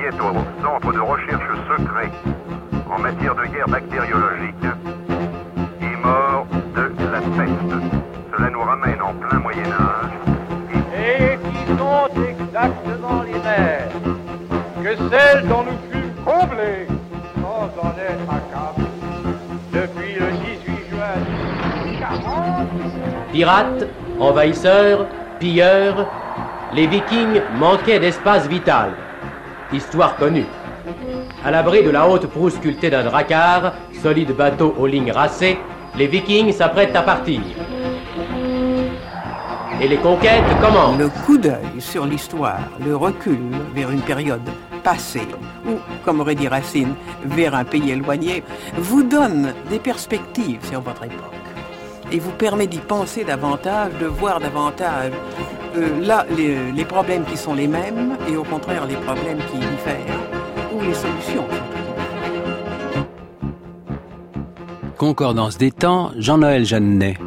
est au centre de recherche secret en matière de guerre bactériologique est mort de la peste. Cela nous ramène en plein Moyen-Âge. Et qui sont exactement les mêmes que celles dont nous fûmes comblés sans en être accablés depuis le 18 juin 1840. Pirates, envahisseurs, pilleurs, les Vikings manquaient d'espace vital. Histoire connue. À l'abri de la haute proue sculptée d'un drakkar, solide bateau aux lignes racées, les Vikings s'apprêtent à partir. Et les conquêtes commencent. Le coup d'œil sur l'histoire, le recul vers une période passée, ou, comme aurait dit Racine, vers un pays éloigné, vous donne des perspectives sur votre époque. Et vous permet d'y penser davantage, de voir davantage là les problèmes qui sont les mêmes, et au contraire les problèmes qui diffèrent, ou les solutions. Concordance des temps, Jean-Noël Jeannet.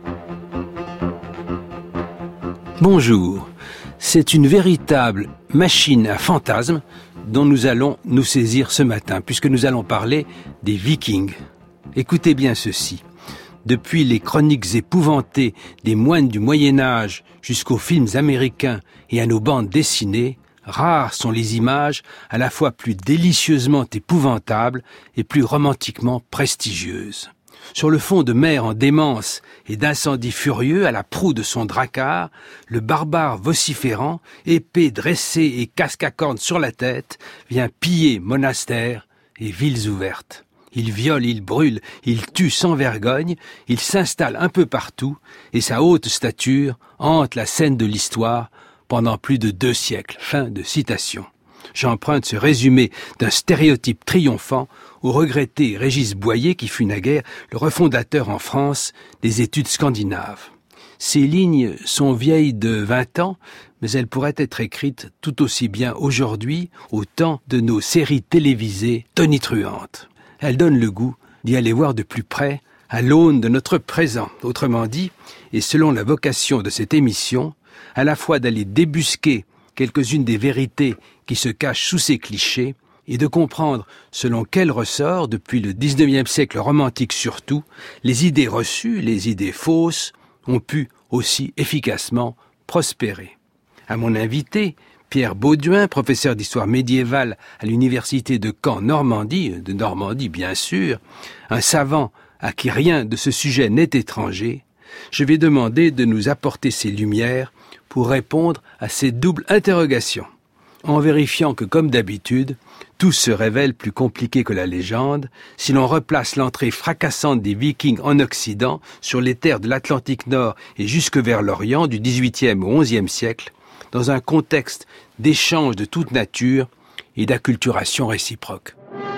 Bonjour, c'est une véritable machine à fantasmes dont nous allons nous saisir ce matin, puisque nous allons parler des Vikings. Écoutez bien ceci. Depuis les chroniques épouvantées des moines du Moyen-Âge jusqu'aux films américains et à nos bandes dessinées, rares sont les images à la fois plus délicieusement épouvantables et plus romantiquement prestigieuses. Sur le fond de mer en démence et d'incendies furieux à la proue de son drakkar, le barbare vociférant, épée dressée et casque à cornes sur la tête, vient piller monastères et villes ouvertes. Il viole, il brûle, il tue sans vergogne, il s'installe un peu partout et sa haute stature hante la scène de l'histoire pendant plus de 2 siècles. Fin de citation. J'emprunte ce résumé d'un stéréotype triomphant au regretté Régis Boyer qui fut naguère le refondateur en France des études scandinaves. Ces lignes sont vieilles de 20 ans, mais elles pourraient être écrites tout aussi bien aujourd'hui au temps de nos séries télévisées tonitruantes. Elles donnent le goût d'y aller voir de plus près à l'aune de notre présent. Autrement dit, et selon la vocation de cette émission, à la fois d'aller débusquer quelques-unes des vérités qui se cachent sous ces clichés et de comprendre selon quel ressort, depuis le 19e siècle romantique surtout, les idées reçues, les idées fausses, ont pu aussi efficacement prospérer. À mon invité, Pierre Bauduin, professeur d'histoire médiévale à l'université de Caen, Normandie bien sûr, un savant à qui rien de ce sujet n'est étranger, je vais demander de nous apporter ses lumières pour répondre à ces doubles interrogations, en vérifiant que, comme d'habitude, tout se révèle plus compliqué que la légende si l'on replace l'entrée fracassante des Vikings en Occident sur les terres de l'Atlantique Nord et jusque vers l'Orient du XVIIIe au XIe siècle, dans un contexte d'échanges de toute nature et d'acculturation réciproque.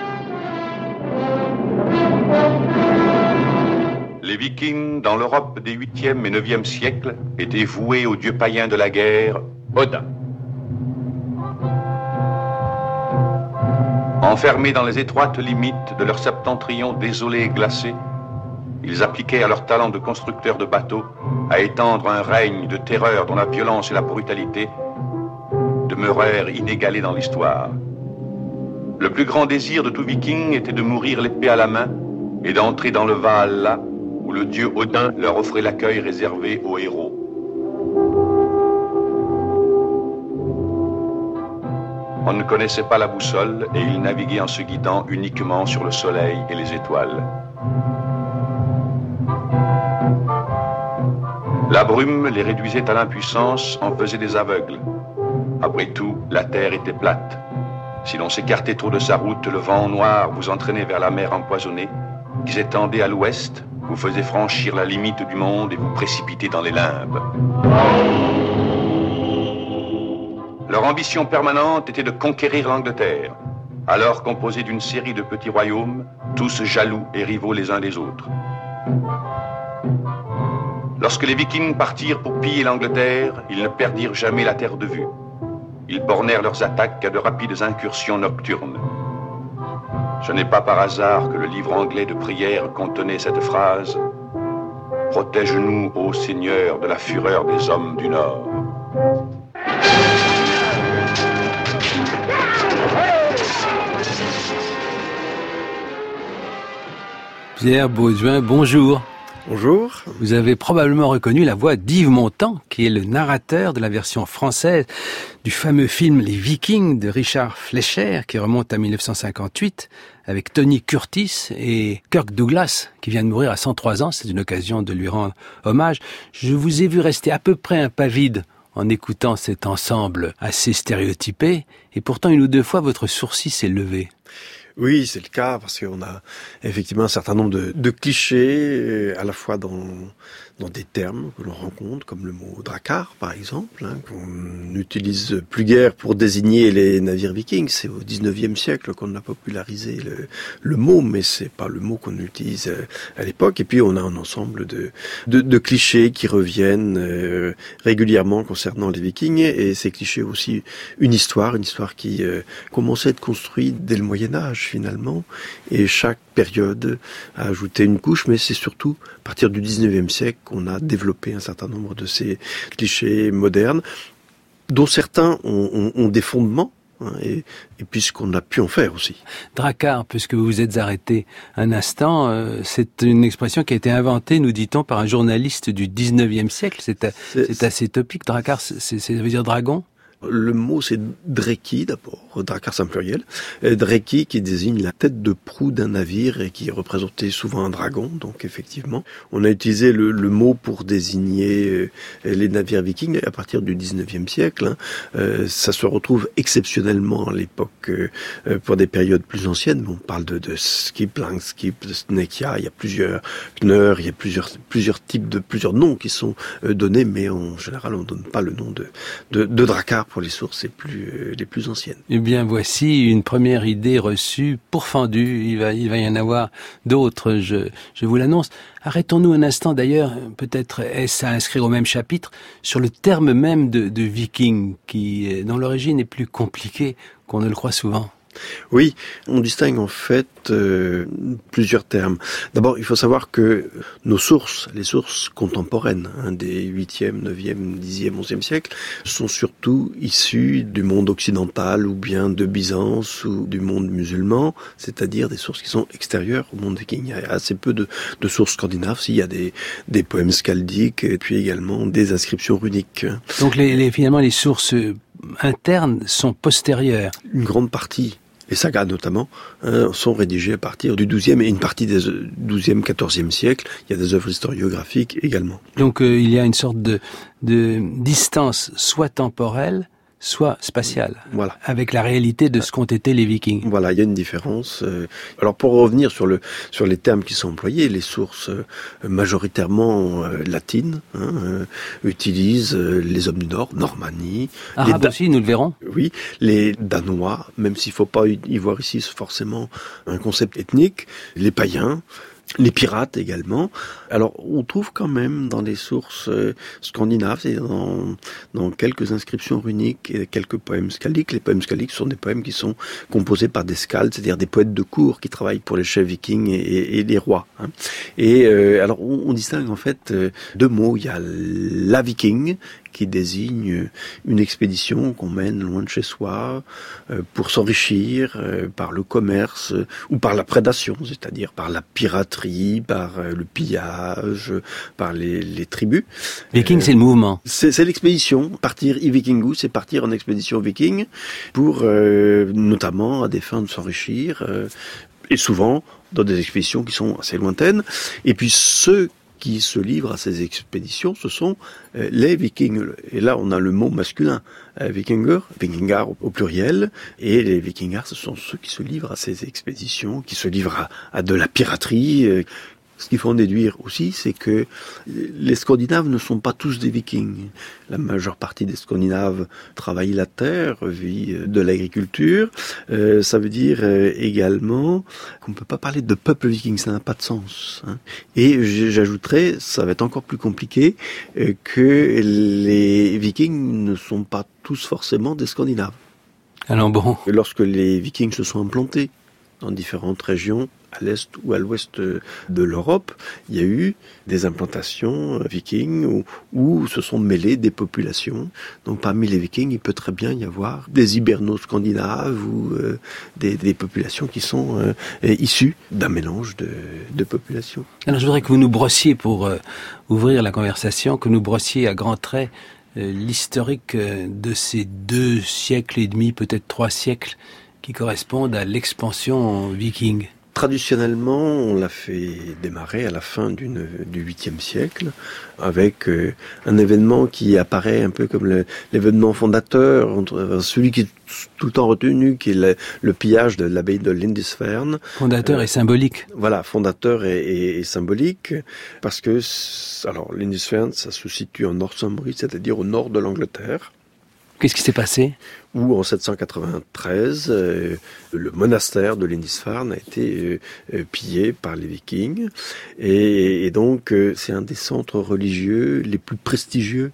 Les Vikings, dans l'Europe des 8e et 9e siècles, étaient voués au dieu païen de la guerre, Odin. Enfermés dans les étroites limites de leur septentrion désolé et glacé, ils appliquaient à leur talent de constructeurs de bateaux à étendre un règne de terreur dont la violence et la brutalité demeurèrent inégalés dans l'histoire. Le plus grand désir de tout Viking était de mourir l'épée à la main et d'entrer dans le Valhalla où le dieu Odin leur offrait l'accueil réservé aux héros. On ne connaissait pas la boussole et ils naviguaient en se guidant uniquement sur le soleil et les étoiles. La brume les réduisait à l'impuissance, en faisait des aveugles. Après tout, la terre était plate. Si l'on s'écartait trop de sa route, le vent noir vous entraînait vers la mer empoisonnée, qui s'étendait à l'ouest, vous faisait franchir la limite du monde et vous précipiter dans les limbes. Leur ambition permanente était de conquérir l'Angleterre, alors composée d'une série de petits royaumes, tous jaloux et rivaux les uns des autres. Lorsque les Vikings partirent pour piller l'Angleterre, ils ne perdirent jamais la terre de vue. Ils bornèrent leurs attaques à de rapides incursions nocturnes. Ce n'est pas par hasard que le livre anglais de prières contenait cette phrase « Protège-nous, ô Seigneur, de la fureur des hommes du Nord ». Pierre Bauduin, bonjour. Bonjour. Vous avez probablement reconnu la voix d'Yves Montand, qui est le narrateur de la version française du fameux film Les Vikings de Richard Fleischer, qui remonte à 1958, avec Tony Curtis et Kirk Douglas, qui vient de mourir à 103 ans. C'est une occasion de lui rendre hommage. Je vous ai vu rester à peu près impavide en écoutant cet ensemble assez stéréotypé, et pourtant une ou deux fois votre sourcil s'est levé. Oui, c'est le cas, parce qu'on a effectivement un certain nombre de clichés, à la fois dans des termes que l'on rencontre, comme le mot drakkar, par exemple, qu'on n'utilise plus guère pour désigner les navires vikings. C'est au 19e siècle qu'on a popularisé le mot, mais c'est pas le mot qu'on utilise à l'époque. Et puis on a un ensemble de clichés qui reviennent régulièrement concernant les vikings, et ces clichés aussi une histoire qui commençait à être construite dès le Moyen-Âge, finalement, et chaque période a ajouté une couche, mais c'est surtout à partir du 19e siècle qu'on a développé un certain nombre de ces clichés modernes, dont certains ont des fondements, et puisqu'on a pu en faire aussi. Drakkar, puisque vous vous êtes arrêté un instant, c'est une expression qui a été inventée, nous dit-on, par un journaliste du 19e siècle. C'est assez topique. Drakkar, ça veut dire dragon? Le mot, c'est Dreki, d'abord. Drakkar, c'est un pluriel. Dreki, qui désigne la tête de proue d'un navire et qui représentait souvent un dragon. Donc, effectivement, on a utilisé le mot pour désigner les navires vikings à partir du 19e siècle. Ça se retrouve exceptionnellement à l'époque pour des périodes plus anciennes. On parle de skip, langskip, de snekia. Il y a plusieurs kneur, il y a plusieurs noms qui sont donnés, mais en général, on ne donne pas le nom de Drakkar pour les sources les plus anciennes. Eh bien, voici une première idée reçue, pourfendue. Il va y en avoir d'autres, je vous l'annonce. Arrêtons-nous un instant, d'ailleurs, peut-être est-ce à inscrire au même chapitre, sur le terme même de viking, qui, dans l'origine, est plus compliqué qu'on ne le croit souvent. Oui, on distingue en fait plusieurs termes. D'abord, il faut savoir que nos sources, les sources contemporaines des 8e, 9e, 10e, 11e siècle, sont surtout issues du monde occidental ou bien de Byzance ou du monde musulman, c'est-à-dire des sources qui sont extérieures au monde viking. Il y a assez peu de sources scandinaves, il y a des poèmes skaldiques et puis également des inscriptions runiques. Donc finalement les sources internes sont postérieures. Une grande partie. Les sagas notamment sont rédigées à partir du XIIe et une partie des XIIe, XIVe siècle. Il y a des œuvres historiographiques également. Donc il y a une sorte de distance soit temporelle, soit spatiale, voilà, avec la réalité de ce qu'ont été les Vikings. Voilà, il y a une différence. Alors pour revenir sur les termes qui sont employés, les sources majoritairement latines utilisent les hommes du Nord, Normandie. Arabes aussi, nous le verrons. Oui, les Danois, même s'il ne faut pas y voir ici forcément un concept ethnique, les païens, les pirates également. Alors, on trouve quand même dans les sources scandinaves, et dans quelques inscriptions runiques et quelques poèmes skaldiques. Les poèmes skaldiques sont des poèmes qui sont composés par des skalds, c'est-à-dire des poètes de cour qui travaillent pour les chefs vikings et les rois. Et alors, on distingue en fait deux mots. Il y a la viking, qui désigne une expédition qu'on mène loin de chez soi pour s'enrichir par le commerce ou par la prédation, c'est-à-dire par la piraterie, par le pillage, par les tribus. Viking, c'est le mouvement. C'est l'expédition. Partir i vikingu, c'est partir en expédition viking pour notamment à des fins de s'enrichir et souvent dans des expéditions qui sont assez lointaines. Et puis ceux qui se livrent à ces expéditions, ce sont les vikings. Et là, on a le mot masculin, vikinger, vikingar au pluriel, et les vikingars, ce sont ceux qui se livrent à ces expéditions, qui se livrent à de la piraterie. Ce qu'il faut en déduire aussi, c'est que les Scandinaves ne sont pas tous des vikings. La majeure partie des Scandinaves travaillent la terre, vivent de l'agriculture. Ça veut dire également qu'on ne peut pas parler de peuple viking, ça n'a pas de sens. Et j'ajouterais, ça va être encore plus compliqué, que les vikings ne sont pas tous forcément des Scandinaves. Alors bon. Lorsque les vikings se sont implantés dans différentes régions à l'est ou à l'ouest de l'Europe, il y a eu des implantations vikings où se sont mêlées des populations. Donc parmi les vikings, il peut très bien y avoir des hiberno-scandinaves ou des populations qui sont issues d'un mélange de populations. Alors je voudrais que vous nous brossiez, pour ouvrir la conversation, que nous brossiez à grands traits l'historique de ces 2 siècles et demi, peut-être 3 siècles, qui correspondent à l'expansion viking. Traditionnellement, on l'a fait démarrer à la fin du 8e siècle avec un événement qui apparaît un peu comme l'événement fondateur, celui qui est tout le temps retenu, qui est le pillage de l'abbaye de Lindisfarne. Fondateur et symbolique. Voilà, fondateur et symbolique, parce que alors Lindisfarne, ça se situe en Northumbrie, c'est-à-dire au nord de l'Angleterre. Qu'est-ce qui s'est passé ? Où en 793, le monastère de Lindisfarne a été pillé par les Vikings. Et donc, c'est un des centres religieux les plus prestigieux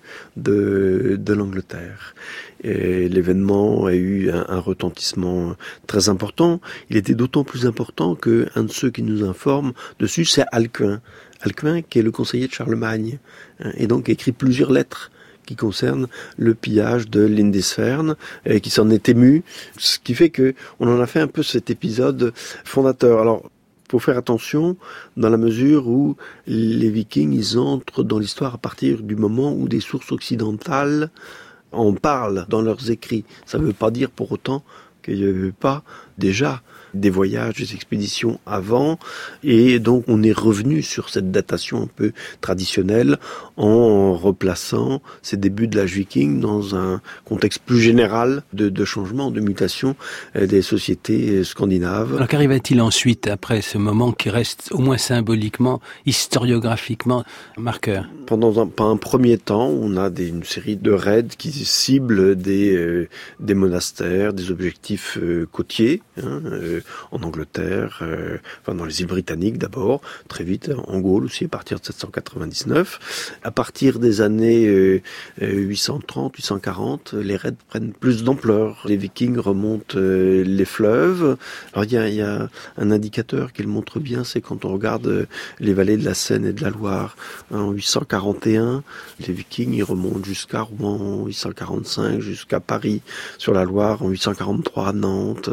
de l'Angleterre. Et l'événement a eu un retentissement très important. Il était d'autant plus important qu'un de ceux qui nous informe dessus, c'est Alcuin. Alcuin, qui est le conseiller de Charlemagne, et donc écrit plusieurs lettres qui concerne le pillage de Lindisfarne, et qui s'en est ému, ce qui fait que on en a fait un peu cet épisode fondateur. Alors, faut faire attention dans la mesure où les Vikings, ils entrent dans l'histoire à partir du moment où des sources occidentales en parlent dans leurs écrits. Ça ne veut pas dire pour autant qu'il n'y avait pas déjà des voyages, des expéditions avant, et donc on est revenu sur cette datation un peu traditionnelle en replaçant ces débuts de l'âge viking dans un contexte plus général de changement, de mutation des sociétés scandinaves. Alors qu'arriva-t-il ensuite, après ce moment qui reste au moins symboliquement, historiographiquement marqueur ? Pendant un premier temps, on a une série de raids qui ciblent des monastères, des objectifs côtiers, en Angleterre, dans les îles britanniques d'abord, très vite en Gaule aussi, à partir de 799. À partir des années 830, 840, les raids prennent plus d'ampleur. Les Vikings remontent les fleuves. Alors il y a un indicateur qui le montre bien, c'est quand on regarde les vallées de la Seine et de la Loire. En 841, les Vikings ils remontent jusqu'à Rouen, en 845 jusqu'à Paris sur la Loire, en 843 à Nantes,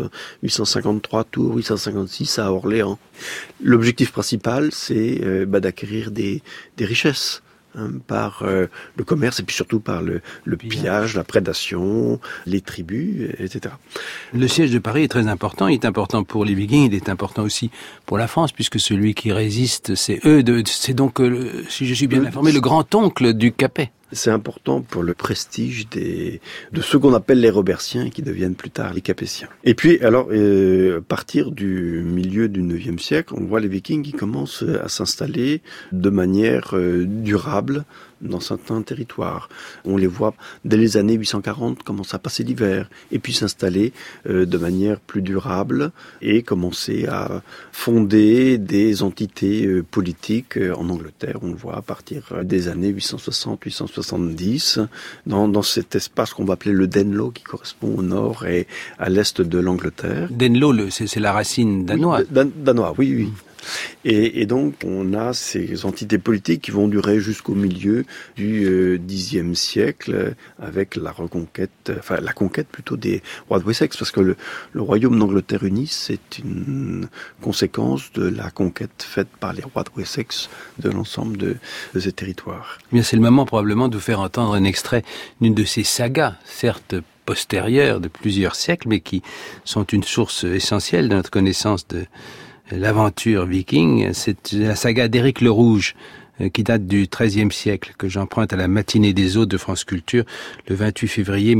853 Tours, 856 à Orléans. L'objectif principal, c'est d'acquérir des richesses par le commerce et puis surtout par le pillage, la prédation, les tribus, etc. Le siège de Paris est très important. Il est important pour les Vikings, il est important aussi pour la France, puisque celui qui résiste, c'est eux. C'est donc, si je suis bien informé, le grand-oncle du Capet. C'est important pour le prestige de ceux qu'on appelle les Robertiens, qui deviennent plus tard les Capétiens. Et puis, alors, à partir du milieu du 9e siècle, on voit les Vikings qui commencent à s'installer de manière durable dans certains territoires. On les voit dès les années 840 commencer à passer l'hiver et puis s'installer de manière plus durable et commencer à fonder des entités politiques en Angleterre. On le voit à partir des années 860-870 dans cet espace qu'on va appeler le Danelaw, qui correspond au nord et à l'est de l'Angleterre. Danelaw, c'est la racine danoise. Oui, danois, oui. Et donc, on a ces entités politiques qui vont durer jusqu'au milieu du Xe siècle, avec la conquête plutôt des rois de Wessex, parce que le royaume d'Angleterre uni, c'est une conséquence de la conquête faite par les rois de Wessex de l'ensemble de ces territoires. Eh bien, c'est le moment probablement de vous faire entendre un extrait d'une de ces sagas, certes postérieures de plusieurs siècles, mais qui sont une source essentielle de notre connaissance de l'aventure viking. C'est la saga d'Éric le Rouge, qui date du XIIIe siècle, que j'emprunte à la matinée des eaux de France Culture, le 28 février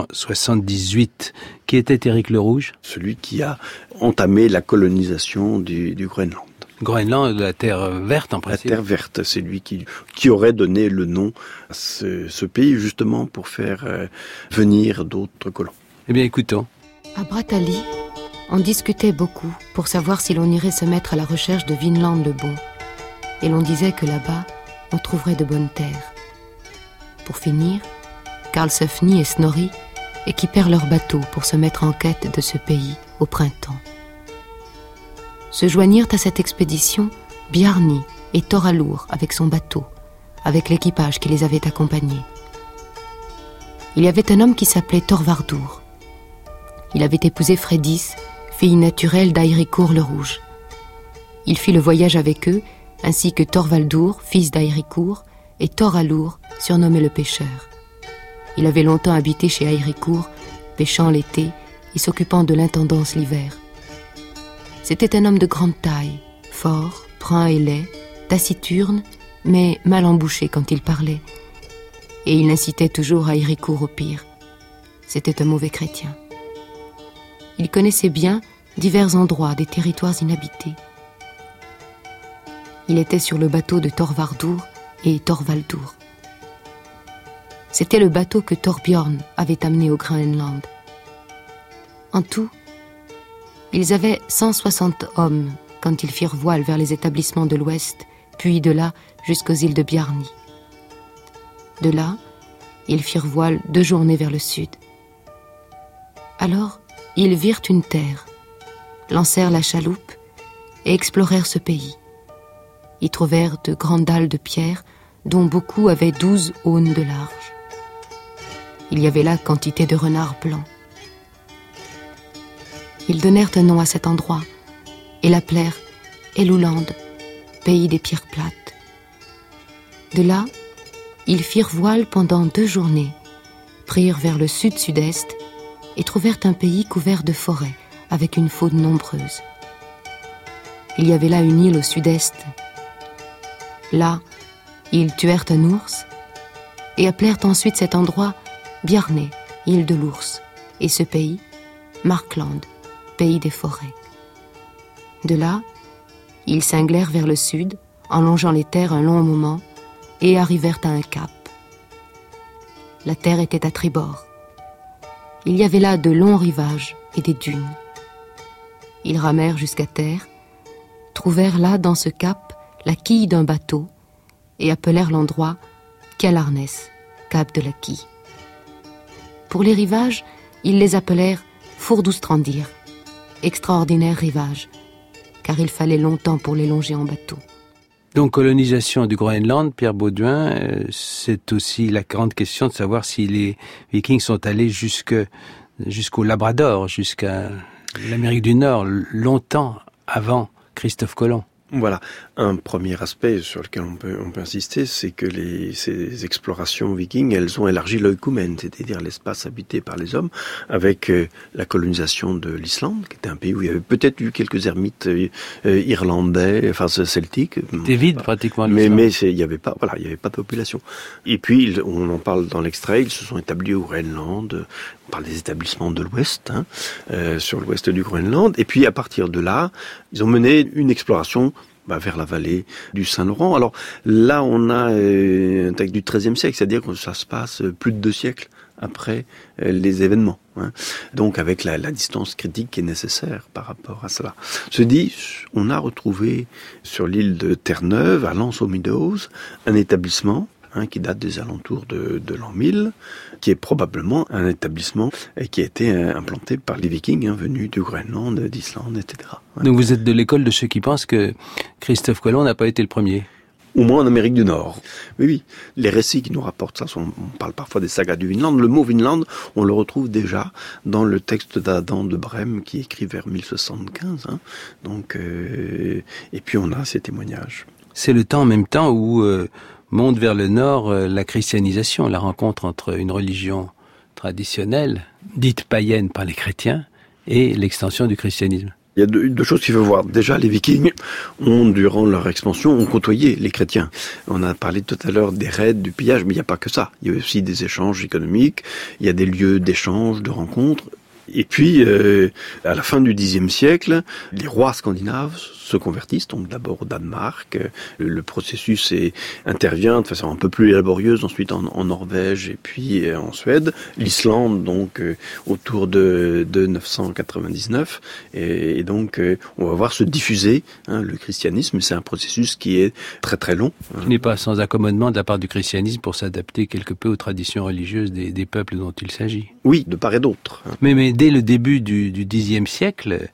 1978. Qui était Éric le Rouge ? Celui qui a entamé la colonisation du Groenland. Groenland, la terre verte en principe. La terre verte, c'est lui qui aurait donné le nom à ce pays, justement pour faire venir d'autres colons. Eh bien, écoutons. À Brattahlid, on discutait beaucoup pour savoir si l'on irait se mettre à la recherche de Vinland le Bon. Et l'on disait que là-bas, on trouverait de bonnes terres. Pour finir, Karlsefni et Snorri équipèrent leurs bateaux pour se mettre en quête de ce pays au printemps. se joignirent à cette expédition Bjarni et Thoralur avec son bateau, avec l'équipage qui les avait accompagnés. Il y avait un homme qui s'appelait Thorvardur. Il avait épousé Freydis, fille naturelle d'Airikur le Rouge. Il fit le voyage avec eux, ainsi que Thorvaldur, fils d'Airikur, et Thoralur, surnommé le pêcheur. Il avait longtemps habité chez Airikur, pêchant l'été et s'occupant de l'intendance l'hiver. C'était un homme de grande taille, fort, brun et laid, taciturne, mais mal embouché quand il parlait. Et il incitait toujours Airikur au pire. C'était un mauvais chrétien. Il connaissait bien divers endroits des territoires inhabités. Il était sur le bateau de Thorvardur et Thorvaldur. C'était le bateau que Thorbjorn avait amené au Groenland. En tout, ils avaient 160 hommes quand ils firent voile vers les établissements de l'Ouest, puis de là jusqu'aux îles de Bjarni. De là, ils firent voile 2 journées vers le sud. Alors, ils virent une terre, lancèrent la chaloupe et explorèrent ce pays. Ils trouvèrent de grandes dalles de pierre, dont beaucoup avaient 12 aunes de large. Il y avait là quantité de renards blancs. Ils donnèrent un nom à cet endroit et l'appelèrent Eluland, pays des pierres plates. De là, ils firent voile pendant 2 journées, prirent vers le sud-sud-est et trouvèrent un pays couvert de forêts avec une faune nombreuse. Il y avait là une île au sud-est. Là, ils tuèrent un ours et appelèrent ensuite cet endroit Bjarne, île de l'ours, et ce pays, Markland, pays des forêts. De là, ils cinglèrent vers le sud, en longeant les terres un long moment, et arrivèrent à un cap. La terre était à tribord. Il y avait là de longs rivages et des dunes. Ils ramèrent jusqu'à terre, trouvèrent là, dans ce cap, la quille d'un bateau, et appelèrent l'endroit Kjalarnes, cap de la quille. Pour les rivages, ils les appelèrent Furdustrandir, extraordinaire rivage, car il fallait longtemps pour les longer en bateau. Donc, colonisation du Groenland, Pierre Bauduin, c'est aussi la grande question de savoir si les Vikings sont allés jusqu'au Labrador, jusqu'à l'Amérique du Nord, longtemps avant Christophe Colomb. Voilà, un premier aspect sur lequel on peut insister, c'est que ces explorations vikings, elles ont élargi l'oikoumène, c'est-à-dire l'espace habité par les hommes, avec la colonisation de l'Islande, qui était un pays où il y avait peut-être eu quelques ermites irlandais, enfin celtiques. C'était vide pratiquement. Mais il y avait pas de population. Et puis on en parle dans l'extrait, ils se sont établis au Groenland. On parle des établissements de l'Ouest, sur l'Ouest du Groenland. Et puis à partir de là, ils ont mené une exploration vers la vallée du Saint-Laurent. Alors là, on a un texte du XIIIe siècle, c'est-à-dire que ça se passe plus de 2 siècles après les événements. Donc avec la distance critique qui est nécessaire par rapport à cela. Se dit, on a retrouvé sur l'île de Terre-Neuve, à Lens-aux-Meadows, un établissement qui date des alentours de l'an 1000, qui est probablement un établissement qui a été implanté par les Vikings venus du Groenland, d'Islande, etc. Donc vous êtes de l'école de ceux qui pensent que Christophe Colomb n'a pas été le premier. Au moins en Amérique du Nord. Oui. Les récits qui nous rapportent ça, on parle parfois des sagas du Vinland. Le mot Vinland, on le retrouve déjà dans le texte d'Adam de Brême qui écrit vers 1075. Donc, et puis on a ces témoignages. C'est le temps en même temps où monte vers le nord la christianisation, la rencontre entre une religion traditionnelle, dite païenne par les chrétiens, et l'extension du christianisme. Il y a 2 choses qu'il faut voir. Déjà, les Vikings durant leur expansion, ont côtoyé les chrétiens. On a parlé tout à l'heure des raids, du pillage, mais il n'y a pas que ça. Il y a aussi des échanges économiques, il y a des lieux d'échange, de rencontres. Et puis, à la fin du Xe siècle, les rois scandinaves se convertissent, donc d'abord au Danemark. Le processus intervient de façon un peu plus laborieuse, ensuite en Norvège et puis en Suède. L'Islande, donc, autour de 999. Et donc, on va voir se diffuser le christianisme. C'est un processus qui est très très long. Qui n'est pas sans accommodement de la part du christianisme pour s'adapter quelque peu aux traditions religieuses des peuples dont il s'agit. Oui, de part et d'autre. Mais dès le début du Xe siècle,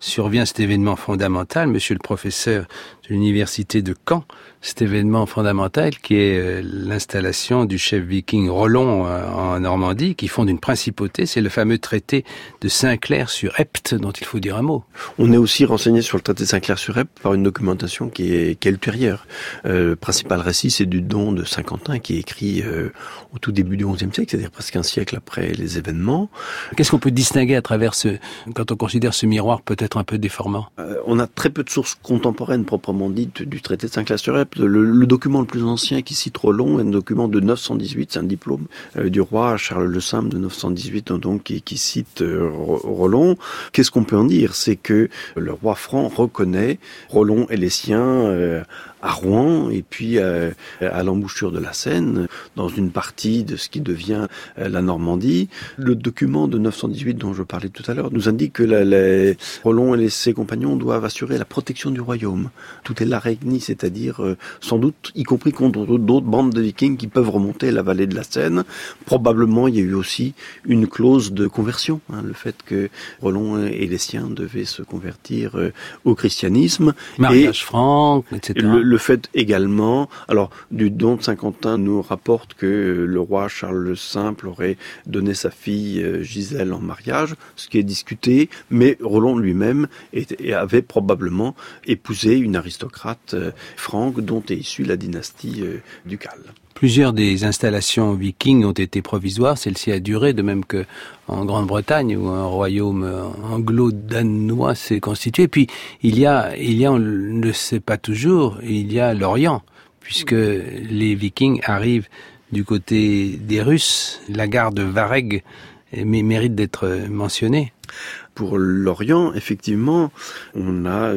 survient cet événement fondamental, monsieur le professeur de l'université de Caen, cet événement fondamental qui est l'installation du chef viking Rollon en Normandie, qui fonde une principauté. C'est le fameux traité de Saint-Clair sur Epte dont il faut dire un mot. On est aussi renseigné sur le traité de Saint-Clair sur Epte par une documentation qui est ultérieure. Le principal récit, c'est du don de Saint-Quentin qui est écrit au tout début du XIe siècle, c'est-à-dire presque un siècle après les événements. Qu'est-ce qu'on peut distinguer à travers quand on considère ce miroir peut-être un peu déformant? On a très peu de sources contemporaines proprement dites du traité de Saint-Clair sur Epte. Le document le plus ancien qui cite Rollon est un document de 918, c'est un diplôme du roi Charles le Simple de 918, donc qui cite Rollon. Qu'est-ce qu'on peut en dire? C'est que le roi franc reconnaît Rollon et les siens à Rouen et puis à l'embouchure de la Seine, dans une partie de ce qui devient la Normandie. Le document de 918 dont je parlais tout à l'heure nous indique que Rollon et ses compagnons doivent assurer la protection du royaume. Tout est l'araignée, c'est-à-dire sans doute, y compris contre d'autres bandes de vikings qui peuvent remonter la vallée de la Seine. Probablement, il y a eu aussi une clause de conversion, le fait que Rollon et les siens devaient se convertir au christianisme. Mariage franc, etc. Le fait également, alors du don de Saint-Quentin nous rapporte que le roi Charles le Simple aurait donné sa fille Gisèle en mariage, ce qui est discuté, mais Rollon lui-même avait probablement épousé une aristocrate franque dont est issue la dynastie ducale. Plusieurs des installations vikings ont été provisoires, celle-ci a duré, de même que en Grande-Bretagne où un royaume anglo-danois s'est constitué. Puis il y a, on ne le sait pas toujours, il y a l'Orient, puisque les vikings arrivent du côté des Russes. La gare de Vareg mérite d'être mentionnée. Pour l'Orient, effectivement, on a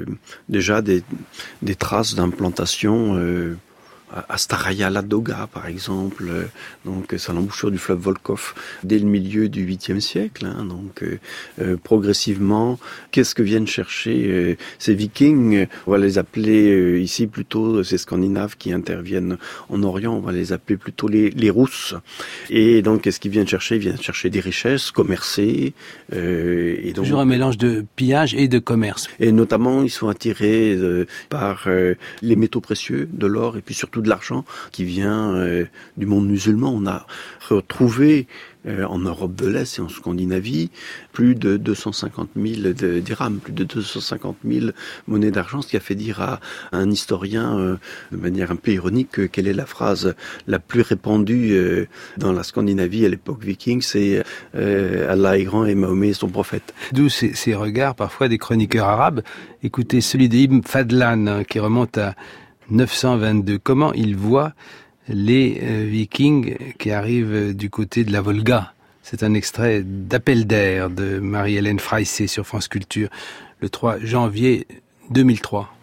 déjà des traces d'implantation à Staraya Ladoga, par exemple, donc c'est à l'embouchure du fleuve Volkhov dès le milieu du 8e siècle. Donc progressivement, qu'est-ce que viennent chercher ces Vikings? On va les appeler ici plutôt ces Scandinaves qui interviennent en Orient. On va les appeler plutôt les Rousses. Et donc, qu'est-ce qu'ils viennent chercher? Ils viennent chercher des richesses, commercer. Et donc, toujours un mélange de pillage et de commerce. Et notamment, ils sont attirés par les métaux précieux, de l'or et puis surtout de l'argent qui vient du monde musulman. On a retrouvé en Europe de l'Est et en Scandinavie plus de 250 000 dirhams, plus de 250 000 monnaies d'argent, ce qui a fait dire à un historien de manière un peu ironique quelle est la phrase la plus répandue dans la Scandinavie à l'époque viking, c'est Allah est grand et Mahomet est son prophète. D'où ces regards parfois des chroniqueurs arabes. Écoutez celui d'Ibn Fadlan qui remonte à 922. Comment il voit les Vikings qui arrivent du côté de la Volga? C'est un extrait d'Appel d'air de Marie-Hélène Freissé sur France Culture, le 3 janvier 2003.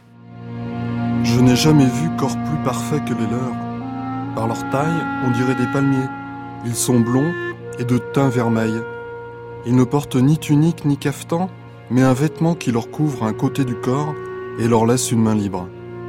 Je n'ai jamais vu corps plus parfait que les leurs. Par leur taille, on dirait des palmiers. Ils sont blonds et de teint vermeil. Ils ne portent ni tunique ni cafetan, mais un vêtement qui leur couvre un côté du corps et leur laisse une main libre.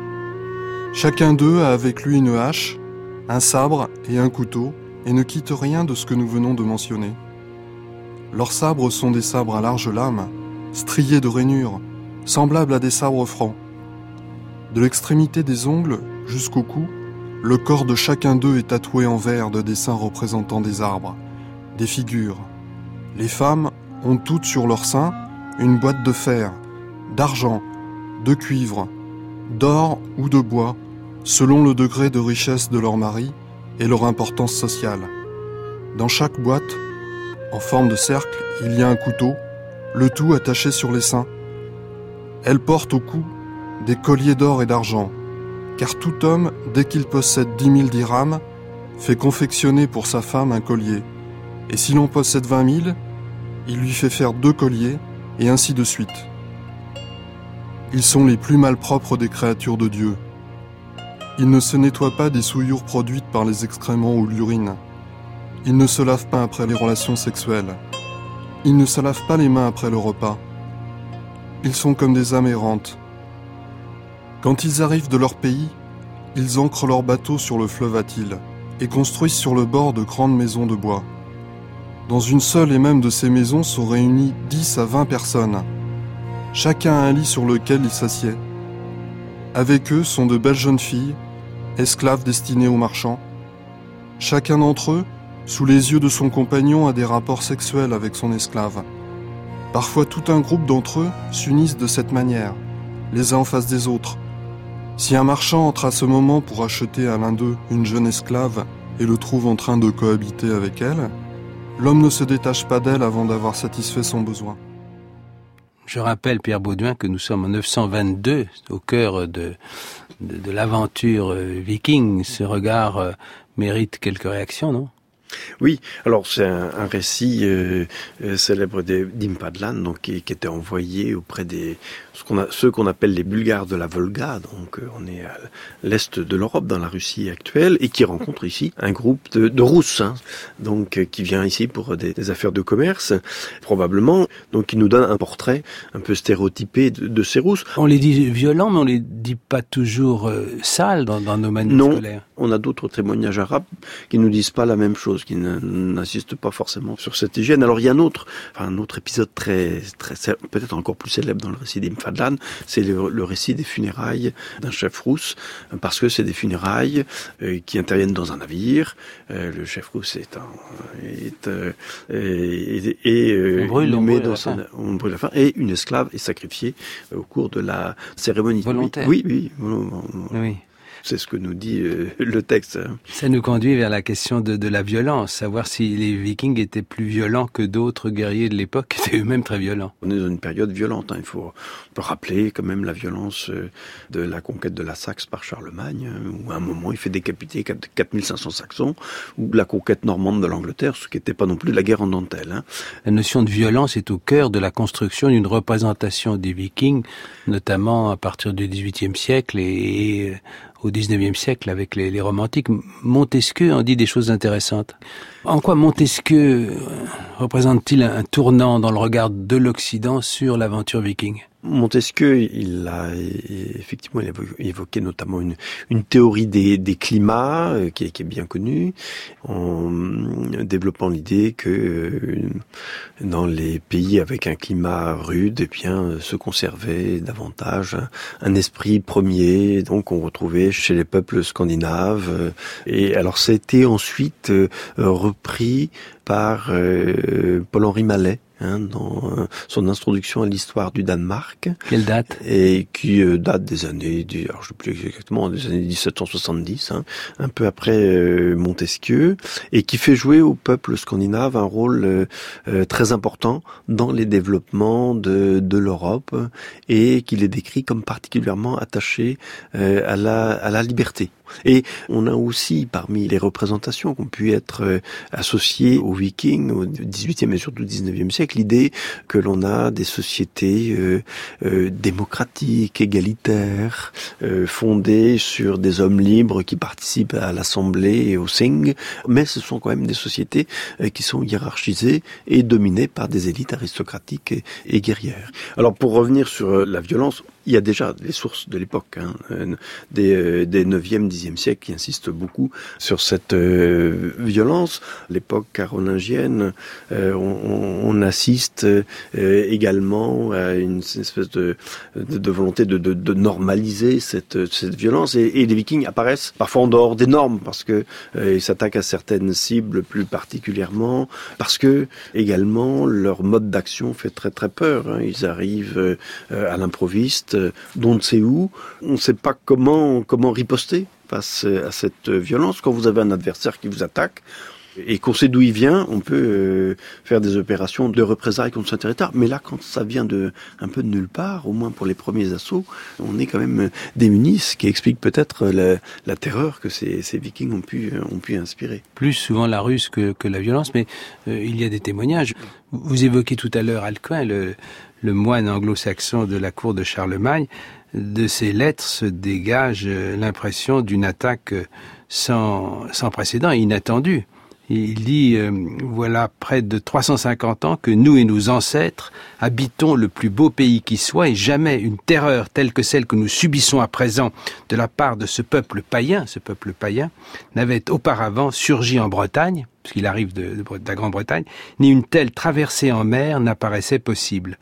Chacun d'eux a avec lui une hache, un sabre et un couteau, et ne quitte rien de ce que nous venons de mentionner. Leurs sabres sont des sabres à large lame, striés de rainures, semblables à des sabres francs. De l'extrémité des ongles jusqu'au cou, le corps de chacun d'eux est tatoué en vert de dessins représentant des arbres, des figures. Les femmes ont toutes sur leur sein une boîte de fer, d'argent, de cuivre, d'or ou de bois, selon le degré de richesse de leur mari et leur importance sociale. Dans chaque boîte, en forme de cercle, il y a un couteau, le tout attaché sur les seins. Elles portent au cou des colliers d'or et d'argent, car tout homme, dès qu'il possède 10 000 dirhams, fait confectionner pour sa femme un collier, et si l'on possède 20 000, il lui fait faire 2 colliers, et ainsi de suite. Ils sont les plus malpropres des créatures de Dieu. Ils ne se nettoient pas des souillures produites par les excréments ou l'urine. Ils ne se lavent pas après les relations sexuelles. Ils ne se lavent pas les mains après le repas. Ils sont comme des âmes errantes. Quand ils arrivent de leur pays, ils ancrent leurs bateaux sur le fleuve Atil et construisent sur le bord de grandes maisons de bois. Dans une seule et même de ces maisons sont réunies 10 à 20 personnes. Chacun a un lit sur lequel il s'assied. Avec eux sont de belles jeunes filles, esclaves destinées aux marchands. Chacun d'entre eux, sous les yeux de son compagnon, a des rapports sexuels avec son esclave. Parfois tout un groupe d'entre eux s'unissent de cette manière, les uns en face des autres. Si un marchand entre à ce moment pour acheter à l'un d'eux une jeune esclave et le trouve en train de cohabiter avec elle, l'homme ne se détache pas d'elle avant d'avoir satisfait son besoin. Je rappelle, Pierre Baudouin, que nous sommes en 922, au cœur de l'aventure viking. Ce regard mérite quelques réactions, non ? Oui, alors c'est un récit célèbre d'Impadlan, donc qui était envoyé auprès des ceux qu'on appelle les Bulgares de la Volga, donc on est à l'est de l'Europe, dans la Russie actuelle, et qui rencontre ici un groupe de Russes, donc qui vient ici pour des affaires de commerce, probablement, donc qui nous donne un portrait un peu stéréotypé de ces Russes. On les dit violents, mais on les dit pas toujours sales dans nos manuscrits scolaires. On a d'autres témoignages arabes qui nous disent pas la même chose, qui n'insistent pas forcément sur cette hygiène. Alors il y a un autre épisode très peut-être encore plus célèbre dans le récit d'Impadlan, c'est le récit des funérailles d'un chef russe, parce que c'est des funérailles qui interviennent dans un navire. Le chef russe on brûle la fin, et une esclave est sacrifiée au cours de la cérémonie. Volontaire. Oui. C'est ce que nous dit le texte. Ça nous conduit vers la question de la violence, savoir si les Vikings étaient plus violents que d'autres guerriers de l'époque, qui étaient eux-mêmes très violents. On est dans une période violente. On peut rappeler quand même la violence de la conquête de la Saxe par Charlemagne, où à un moment il fait décapiter 4500 Saxons, ou la conquête normande de l'Angleterre, ce qui n'était pas non plus la guerre en dentelle. La notion de violence est au cœur de la construction d'une représentation des Vikings, notamment à partir du XVIIIe siècle et au XIXe siècle avec les romantiques. Montesquieu en dit des choses intéressantes. En quoi Montesquieu représente-t-il un tournant dans le regard de l'Occident sur l'aventure viking ? Montesquieu, il a effectivement évoqué notamment une théorie des climats qui est bien connue, en développant l'idée que dans les pays avec un climat rude, se conservait davantage un esprit premier, donc on retrouvait chez les peuples scandinaves. Et alors ça a été ensuite repris par Paul-Henri Mallet, dans son introduction à l'histoire du Danemark. Quelle date ? Et qui date des années, alors je sais plus exactement, des années 1770, un peu après Montesquieu, et qui fait jouer au peuple scandinave un rôle très important dans les développements de l'Europe, et qui les décrit comme particulièrement attachés à la liberté. Et on a aussi, parmi les représentations qui ont pu être associées aux Vikings au XVIIIe et surtout au XIXe siècle, l'idée que l'on a des sociétés démocratiques, égalitaires, fondées sur des hommes libres qui participent à l'Assemblée et au Thing, mais ce sont quand même des sociétés qui sont hiérarchisées et dominées par des élites aristocratiques et guerrières. Alors pour revenir sur la violence, il y a déjà les sources de l'époque, des 9e, 10e siècle qui insistent beaucoup sur cette violence. L'époque carolingienne, on assiste également à une espèce de volonté de normaliser cette violence, et les Vikings apparaissent parfois en dehors des normes parce que ils s'attaquent à certaines cibles plus particulièrement, parce que également leur mode d'action fait très très peur. Ils arrivent à l'improviste, d'on ne sait où, on ne sait pas comment riposter face à cette violence. Quand vous avez un adversaire qui vous attaque et qu'on sait d'où il vient, on peut faire des opérations de représailles contre son territoire. Mais là, quand ça vient un peu de nulle part, au moins pour les premiers assauts, on est quand même démunis, ce qui explique peut-être la terreur que ces Vikings ont pu inspirer. Plus souvent la ruse que la violence, mais il y a des témoignages. Vous évoquez tout à l'heure Alcuin, le moine anglo-saxon de la cour de Charlemagne. De ses lettres se dégage l'impression d'une attaque sans précédent et inattendue. Il dit, voilà près de 350 ans que nous et nos ancêtres habitons le plus beau pays qui soit, et jamais une terreur telle que celle que nous subissons à présent de la part de ce peuple païen n'avait auparavant surgi en Bretagne, puisqu'il arrive de la Grande-Bretagne, ni une telle traversée en mer n'apparaissait possible.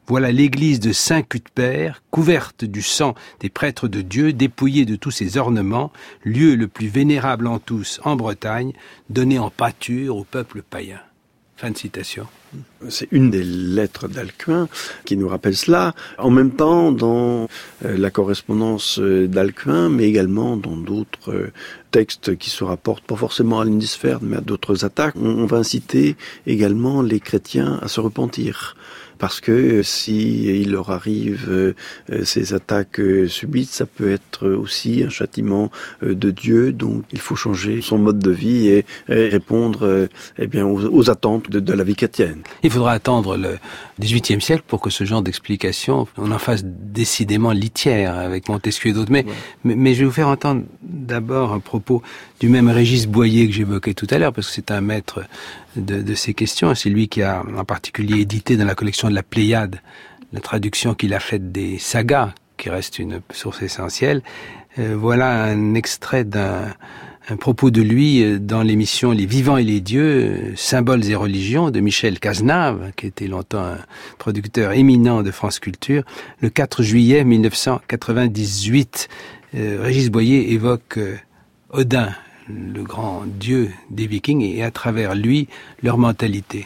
Voilà l'église de Saint-Cuthbert, couverte du sang des prêtres de Dieu, dépouillée de tous ses ornements, lieu le plus vénérable en tous en Bretagne, donné en pâture au peuple païen. Fin de citation. C'est une des lettres d'Alcuin qui nous rappelle cela. En même temps, dans la correspondance d'Alcuin, mais également dans d'autres textes qui se rapportent pas forcément à l'Indisphère, mais à d'autres attaques, on va inciter également les chrétiens à se repentir. Parce que si il leur arrive ces attaques subites, ça peut être aussi un châtiment de Dieu. Donc il faut changer son mode de vie et répondre aux attentes de la vie chrétienne. Il faudra attendre le XVIIIe siècle pour que ce genre d'explication, on en fasse décidément litière avec Montesquieu et d'autres. Mais je vais vous faire entendre d'abord un propos du même Régis Boyer que j'évoquais tout à l'heure, parce que c'est un maître de ces questions. C'est lui qui a en particulier édité dans la collection de la Pléiade la traduction qu'il a faite des sagas, qui reste une source essentielle. Voilà un extrait un propos de lui dans l'émission Les Vivants et les Dieux, Symboles et Religions de Michel Cazenave, qui était longtemps un producteur éminent de France Culture, le 4 juillet 1998. Régis Boyer évoque Odin, le grand dieu des Vikings, et à travers lui, leur mentalité.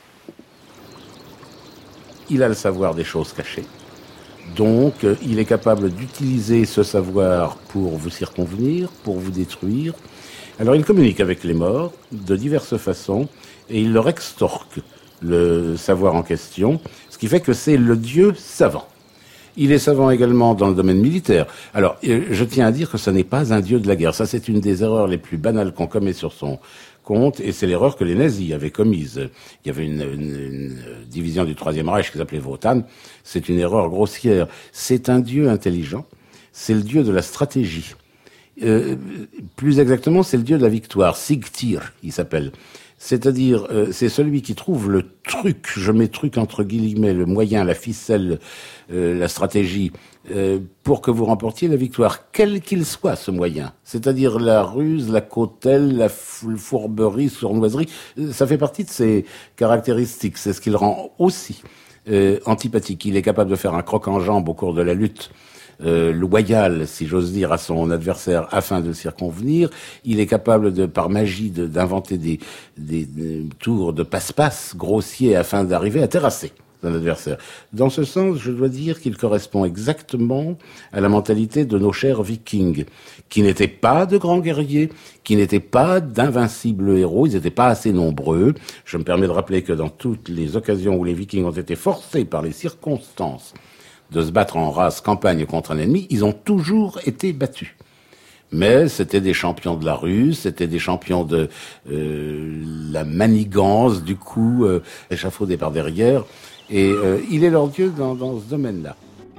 Il a le savoir des choses cachées. Donc, il est capable d'utiliser ce savoir pour vous circonvenir, pour vous détruire. Alors, il communique avec les morts de diverses façons et il leur extorque le savoir en question, ce qui fait que c'est le dieu savant. Il est savant également dans le domaine militaire. Alors, je tiens à dire que ce n'est pas un dieu de la guerre. Ça, c'est une des erreurs les plus banales qu'on commet sur son compte, et c'est l'erreur que les nazis avaient commise. Il y avait une division du Troisième Reich qui s'appelait Wotan. C'est une erreur grossière. C'est un dieu intelligent. C'est le dieu de la stratégie. Plus exactement, c'est le dieu de la victoire. Sigtyr, il s'appelle. C'est-à-dire, c'est celui qui trouve le truc, je mets truc entre guillemets, le moyen, la ficelle, la stratégie, pour que vous remportiez la victoire, quel qu'il soit ce moyen. C'est-à-dire la ruse, la cautèle, la fourberie, sournoiserie, ça fait partie de ses caractéristiques. C'est ce qui le rend aussi antipathique. Il est capable de faire un croc en jambe au cours de la lutte, loyal, si j'ose dire, à son adversaire afin de le circonvenir. Il est capable par magie d'inventer des tours de passe-passe grossiers afin d'arriver à terrasser son adversaire. Dans ce sens, je dois dire qu'il correspond exactement à la mentalité de nos chers Vikings, qui n'étaient pas de grands guerriers, qui n'étaient pas d'invincibles héros, ils n'étaient pas assez nombreux. Je me permets de rappeler que dans toutes les occasions où les Vikings ont été forcés par les circonstances de se battre en race campagne contre un ennemi, ils ont toujours été battus. Mais c'était des champions de la ruse, c'était des champions de la manigance, du coup, échafaudés par derrière. Et il est leur dieu dans ce domaine-là.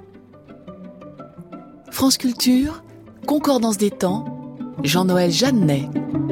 France Culture, Concordance des temps, Jean-Noël Jeannet.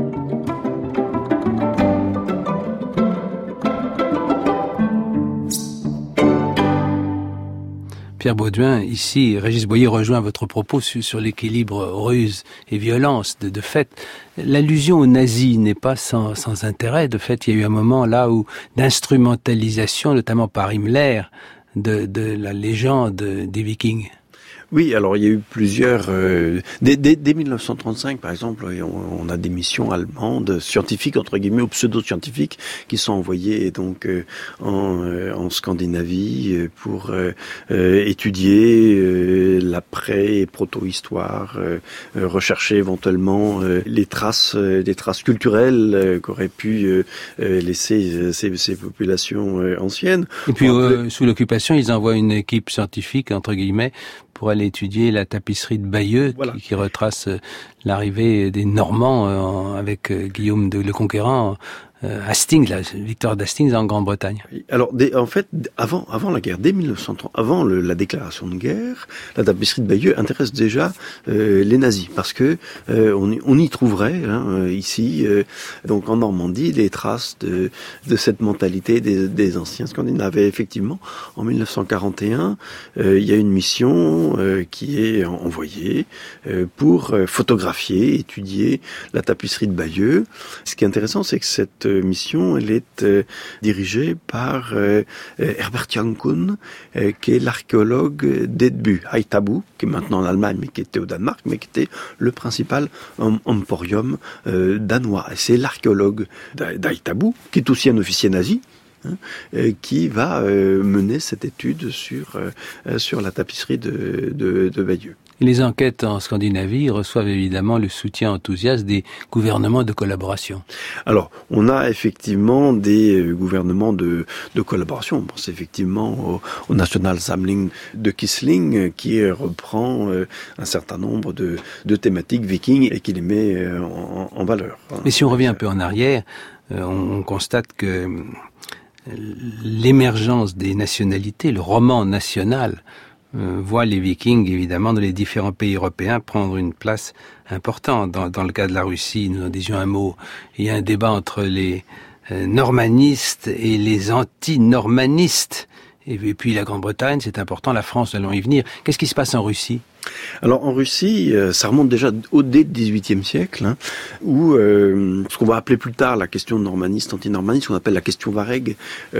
Pierre Bauduin, ici, Régis Boyer rejoint votre propos sur l'équilibre ruse et violence. De fait, l'allusion aux nazis n'est pas sans intérêt. De fait, il y a eu un moment là où d'instrumentalisation, notamment par Himmler, de la légende des Vikings. Oui, alors il y a eu plusieurs... Dès 1935, par exemple, on a des missions allemandes, scientifiques, entre guillemets, ou pseudo-scientifiques, qui sont envoyées donc en Scandinavie pour étudier l'après- et proto-histoire, rechercher éventuellement les traces culturelles qu'auraient pu laisser ces populations anciennes. Et puis, sous l'occupation, ils envoient une équipe scientifique, entre guillemets, pour aller étudier la tapisserie de Bayeux, voilà, qui retrace l'arrivée des Normands avec Guillaume le Conquérant, Hastings, la victoire d'Hastings en Grande-Bretagne. Alors, en fait, avant la guerre, dès 1930, avant la déclaration de guerre, la tapisserie de Bayeux intéresse déjà les nazis, parce que on y trouverait ici, donc en Normandie, des traces de cette mentalité des anciens Scandinaves. Et effectivement, en 1941, il y a une mission qui est envoyée pour photographier, étudier la tapisserie de Bayeux. Ce qui est intéressant, c'est que cette cette mission, elle est dirigée par Herbert Jankun, qui est l'archéologue d'Edbu, Haithabu, qui est maintenant en Allemagne, mais qui était au Danemark, mais qui était le principal emporium danois. Et c'est l'archéologue d'Haithabu, qui est aussi un officier nazi, qui va mener cette étude sur la tapisserie de Bayeux. Et les enquêtes en Scandinavie reçoivent évidemment le soutien enthousiaste des gouvernements de collaboration. Alors, on a effectivement des gouvernements de collaboration. On pense effectivement au National Samling de Quisling, qui reprend un certain nombre de thématiques vikings et qui les met en valeur. Mais si on revient un peu en arrière, on constate que l'émergence des nationalités, le roman national, voit les Vikings, évidemment, dans les différents pays européens prendre une place importante. Dans le cas de la Russie, nous en disions un mot, il y a un débat entre les normanistes et les anti-normanistes. Et puis la Grande-Bretagne, c'est important, la France, nous allons y venir. Qu'est-ce qui se passe en Russie ? Alors en Russie, ça remonte déjà dès le XVIIIe siècle, où ce qu'on va appeler plus tard la question normaniste, antinormaniste, qu'on appelle la question Vareg.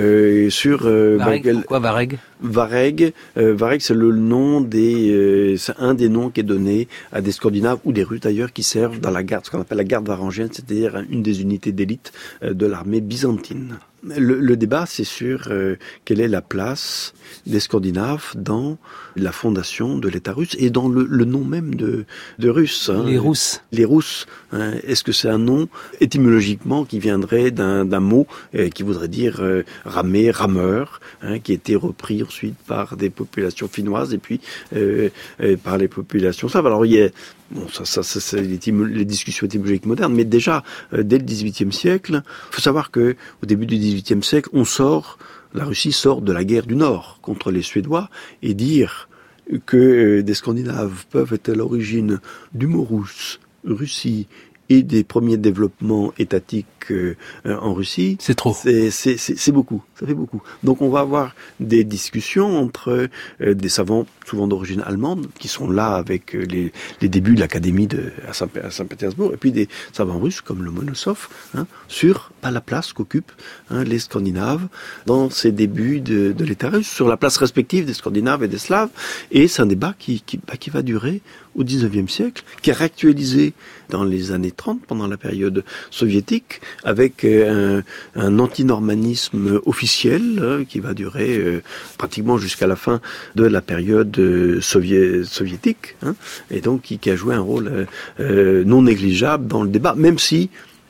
Pourquoi Vareg ? Vareg, c'est le nom c'est un des noms qui est donné à des Scandinaves ou des Russes d'ailleurs qui servent dans la garde, ce qu'on appelle la garde varangienne, c'est-à-dire une des unités d'élite de l'armée byzantine. Le débat, c'est sur quelle est la place des Scandinaves dans la fondation de l'État russe et dans le nom même de russe. Les Rousses. Les Rousses. Est-ce que c'est un nom étymologiquement qui viendrait d'un mot qui voudrait dire ramer, rameur, qui a été repris ensuite par des populations finnoises et puis par les populations slaves. Alors il y a ça c'est les discussions étymologiques modernes, mais déjà dès le XVIIIe siècle, il faut savoir que au début du XVIIIe siècle, la Russie sort de la guerre du Nord contre les Suédois et dire que des Scandinaves peuvent être à l'origine du mot russe, Russie et des premiers développements étatiques en Russie. C'est trop. C'est beaucoup. Ça fait beaucoup. Donc on va avoir des discussions entre des savants souvent d'origine allemande qui sont là avec les débuts de l'académie à Saint-Pétersbourg et puis des savants russes comme Lomonosov sur la place qu'occupent les Scandinaves dans ces débuts de l'État russe, sur la place respective des Scandinaves et des Slaves. Et c'est un débat qui va durer au XIXe siècle, qui est réactualisé dans les années 30, pendant la période soviétique, avec un antinormanisme officiel qui va durer pratiquement jusqu'à la fin de la période soviétique, et donc qui a joué un rôle non négligeable dans le débat, même si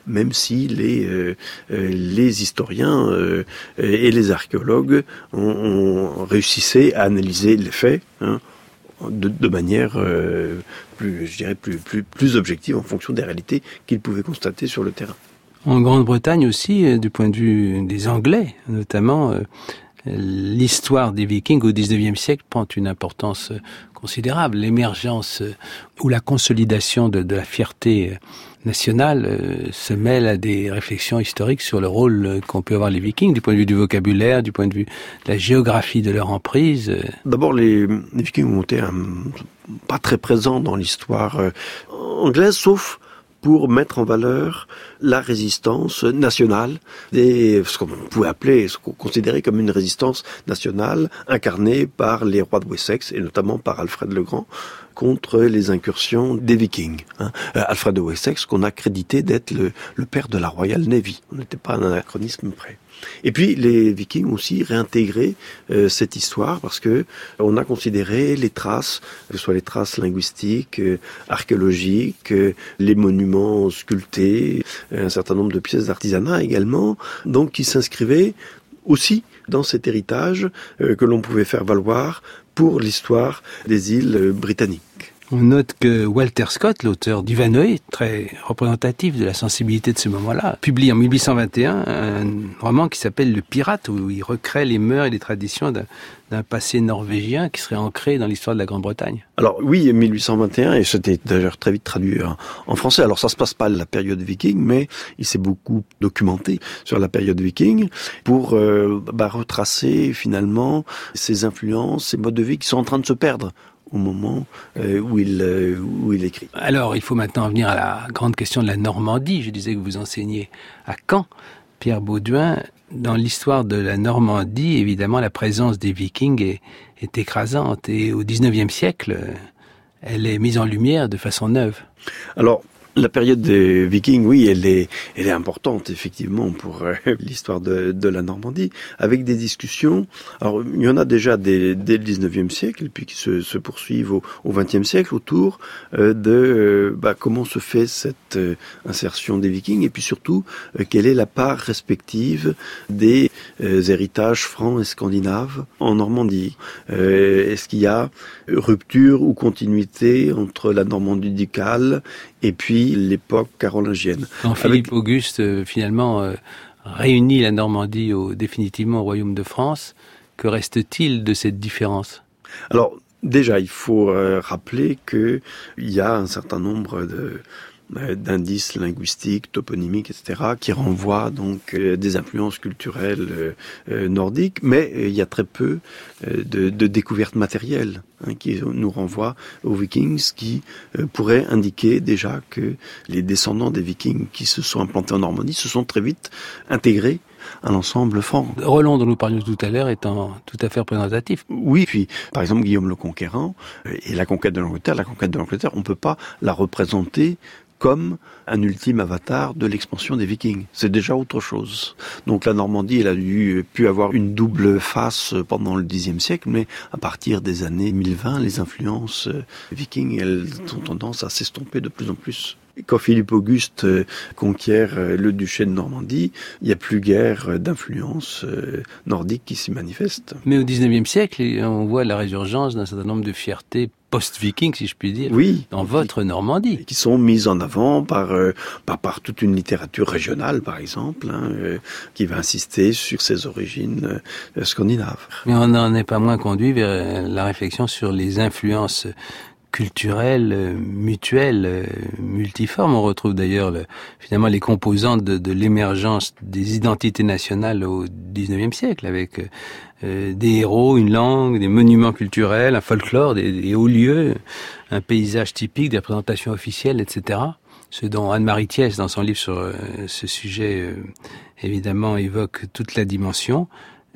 les historiens et les archéologues ont réussissé à analyser les faits, de manière plus objective en fonction des réalités qu'ils pouvaient constater sur le terrain. En Grande-Bretagne aussi, du point de vue des Anglais, notamment, l'histoire des Vikings au XIXe siècle prend une importance considérable. L'émergence ou la consolidation de la fierté nationale se mêle à des réflexions historiques sur le rôle qu'ont pu avoir les Vikings, du point de vue du vocabulaire, du point de vue de la géographie de leur emprise. D'abord, les Vikings ont été pas très présents dans l'histoire anglaise, sauf pour mettre en valeur la résistance nationale et ce qu'on pouvait appeler, ce qu'on considérait comme une résistance nationale incarnée par les rois de Wessex et notamment par Alfred le Grand contre les incursions des Vikings. Alfred de Wessex qu'on a crédité d'être le père de la Royal Navy. On n'était pas à un anachronisme près. Et puis les Vikings ont aussi réintégré cette histoire parce que on a considéré les traces, que ce soit les traces linguistiques, archéologiques, les monuments sculptés, un certain nombre de pièces d'artisanat également, donc qui s'inscrivaient aussi dans cet héritage que l'on pouvait faire valoir pour l'histoire des îles britanniques. On note que Walter Scott, l'auteur d'Ivanhoe, très représentatif de la sensibilité de ce moment-là, publie en 1821 un roman qui s'appelle Le Pirate, où il recrée les mœurs et les traditions d'un passé norvégien qui serait ancré dans l'histoire de la Grande-Bretagne. Alors oui, 1821, et c'était d'ailleurs très vite traduit en français. Alors ça se passe pas à la période viking, mais il s'est beaucoup documenté sur la période viking pour retracer finalement ses influences, ses modes de vie qui sont en train de se perdre au moment où il écrit. Alors, il faut maintenant venir à la grande question de la Normandie. Je disais que vous enseignez à Caen. Pierre Baudouin, dans l'histoire de la Normandie, évidemment, la présence des Vikings est écrasante. Et au XIXe siècle, elle est mise en lumière de façon neuve. Alors, la période des Vikings, oui, elle est importante, effectivement, pour l'histoire de la Normandie, avec des discussions. Alors, il y en a déjà dès le 19e siècle, et puis qui se poursuivent au 20e siècle, autour de comment se fait cette insertion des Vikings, et puis surtout, quelle est la part respective des héritages francs et scandinaves en Normandie. Est-ce qu'il y a rupture ou continuité entre la Normandie ducale et puis l'époque carolingienne. Quand Philippe Auguste, finalement, réunit la Normandie définitivement au royaume de France, que reste-t-il de cette différence ? Alors, déjà, il faut rappeler qu'il y a un certain nombre d'indices linguistiques, toponymiques, etc., qui renvoient donc des influences culturelles nordiques, mais il y a très peu de découvertes matérielles qui nous renvoient aux Vikings, qui pourraient indiquer déjà que les descendants des Vikings qui se sont implantés en Normandie se sont très vite intégrés à l'ensemble franc. Roland, dont nous parlions tout à l'heure, étant tout à fait représentatif. Oui, puis par exemple Guillaume le Conquérant et la conquête de l'Angleterre, on ne peut pas la représenter comme un ultime avatar de l'expansion des Vikings. C'est déjà autre chose. Donc la Normandie, elle a pu avoir une double face pendant le Xe siècle, mais à partir des années 1020, les influences vikings, elles ont tendance à s'estomper de plus en plus. Quand Philippe Auguste conquiert le duché de Normandie, il n'y a plus guère d'influence nordique qui s'y manifeste. Mais au XIXe siècle, on voit la résurgence d'un certain nombre de fiertés post-viking, si je puis dire, oui, dans votre Normandie. Qui sont mises en avant par toute une littérature régionale, par exemple, qui va insister sur ses origines scandinaves. Mais on n'en est pas moins conduit vers la réflexion sur les influences culturelles, mutuelles, multiformes. On retrouve d'ailleurs finalement les composantes de l'émergence des identités nationales au XIXe siècle, avec des héros, une langue, des monuments culturels, un folklore, des hauts lieux, un paysage typique, des représentations officielles, etc. Ce dont Anne-Marie Thiès, dans son livre sur ce sujet, évidemment, évoque toute la dimension.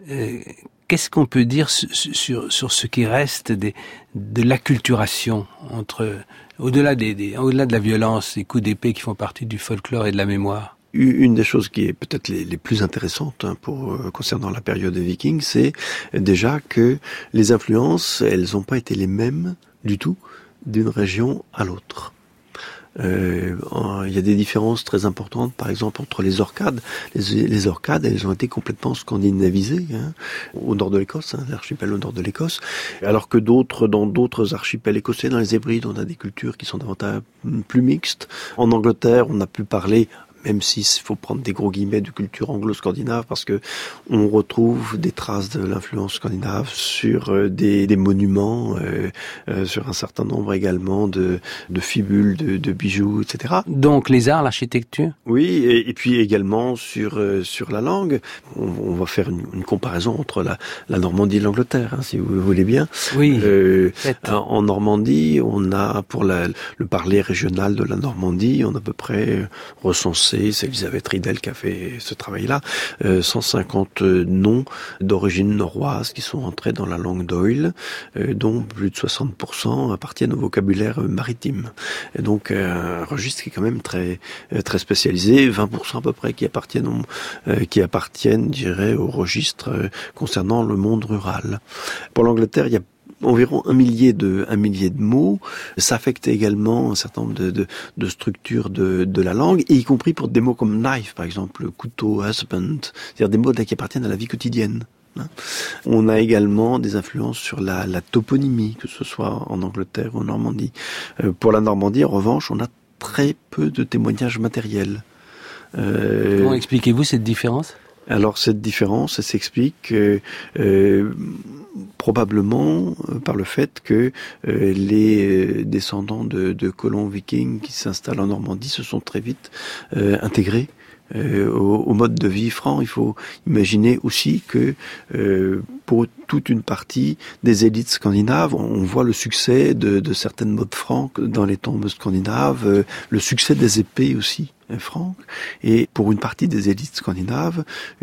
Qu'est-ce qu'on peut dire sur ce qui reste de l'acculturation au-delà de la violence, les coups d'épée qui font partie du folklore et de la mémoire? Une des choses qui est peut-être les plus intéressantes concernant la période des Vikings, c'est déjà que les influences, elles n'ont pas été les mêmes du tout d'une région à l'autre. Il y a des différences très importantes, par exemple, entre les Orcades. Les Orcades, elles ont été complètement scandinavisées, au nord de l'Écosse, l'archipel au nord de l'Écosse, alors que dans d'autres archipels écossais, dans les Hébrides, on a des cultures qui sont davantage plus mixtes. En Angleterre, on a pu parler, même s'il faut prendre des gros guillemets, de culture anglo-scandinave, parce que on retrouve des traces de l'influence scandinave sur des monuments, sur un certain nombre également de fibules, de bijoux, etc. Donc les arts, l'architecture? Oui, et puis également sur la langue. On va faire une comparaison entre la Normandie et l'Angleterre, si vous voulez bien. Oui. En Normandie, on a, pour le parler régional de la Normandie, on a à peu près recensé, c'est Elisabeth Riedel qui a fait ce travail-là, 150 noms d'origine norroise qui sont entrés dans la langue d'Oïl, dont plus de 60% appartiennent au vocabulaire maritime. Et donc un registre qui est quand même très très spécialisé, 20% à peu près qui appartiennent, je dirais, au registre concernant le monde rural. Pour l'Angleterre, il y a environ un millier de mots. Ça affecte également un certain nombre de structures de la langue, y compris pour des mots comme knife, par exemple, couteau, husband, c'est-à-dire des mots qui appartiennent à la vie quotidienne. On a également des influences sur la toponymie, que ce soit en Angleterre ou en Normandie. Pour la Normandie, en revanche, on a très peu de témoignages matériels. Comment expliquez-vous cette différence ? Alors cette différence, elle s'explique probablement par le fait que les descendants de colons vikings qui s'installent en Normandie se sont très vite intégrés au mode de vie franc. Il faut imaginer aussi que pour toute une partie des élites scandinaves, on voit le succès de certaines modes franques dans les tombes scandinaves, le succès des épées aussi franques, et pour une partie des élites scandinaves,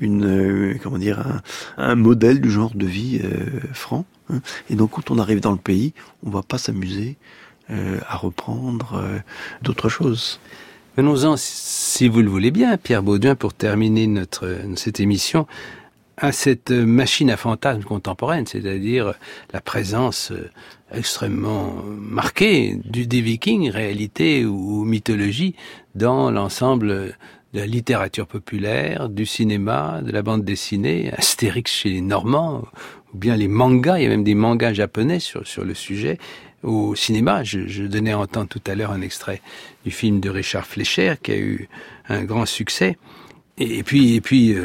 un modèle du genre de vie franc. Et donc quand on arrive dans le pays, on va pas s'amuser à reprendre d'autres choses. Venons-en, si vous le voulez bien, Pierre Bauduin, pour terminer cette émission, à cette machine à fantasmes contemporaine, c'est-à-dire la présence extrêmement marquée des Vikings, réalité ou mythologie, dans l'ensemble de la littérature populaire, du cinéma, de la bande dessinée, Astérix chez les Normands, ou bien les mangas, il y a même des mangas japonais sur le sujet. Au cinéma, je donnais à entendre tout à l'heure un extrait du film de Richard Fleischer qui a eu un grand succès. Et puis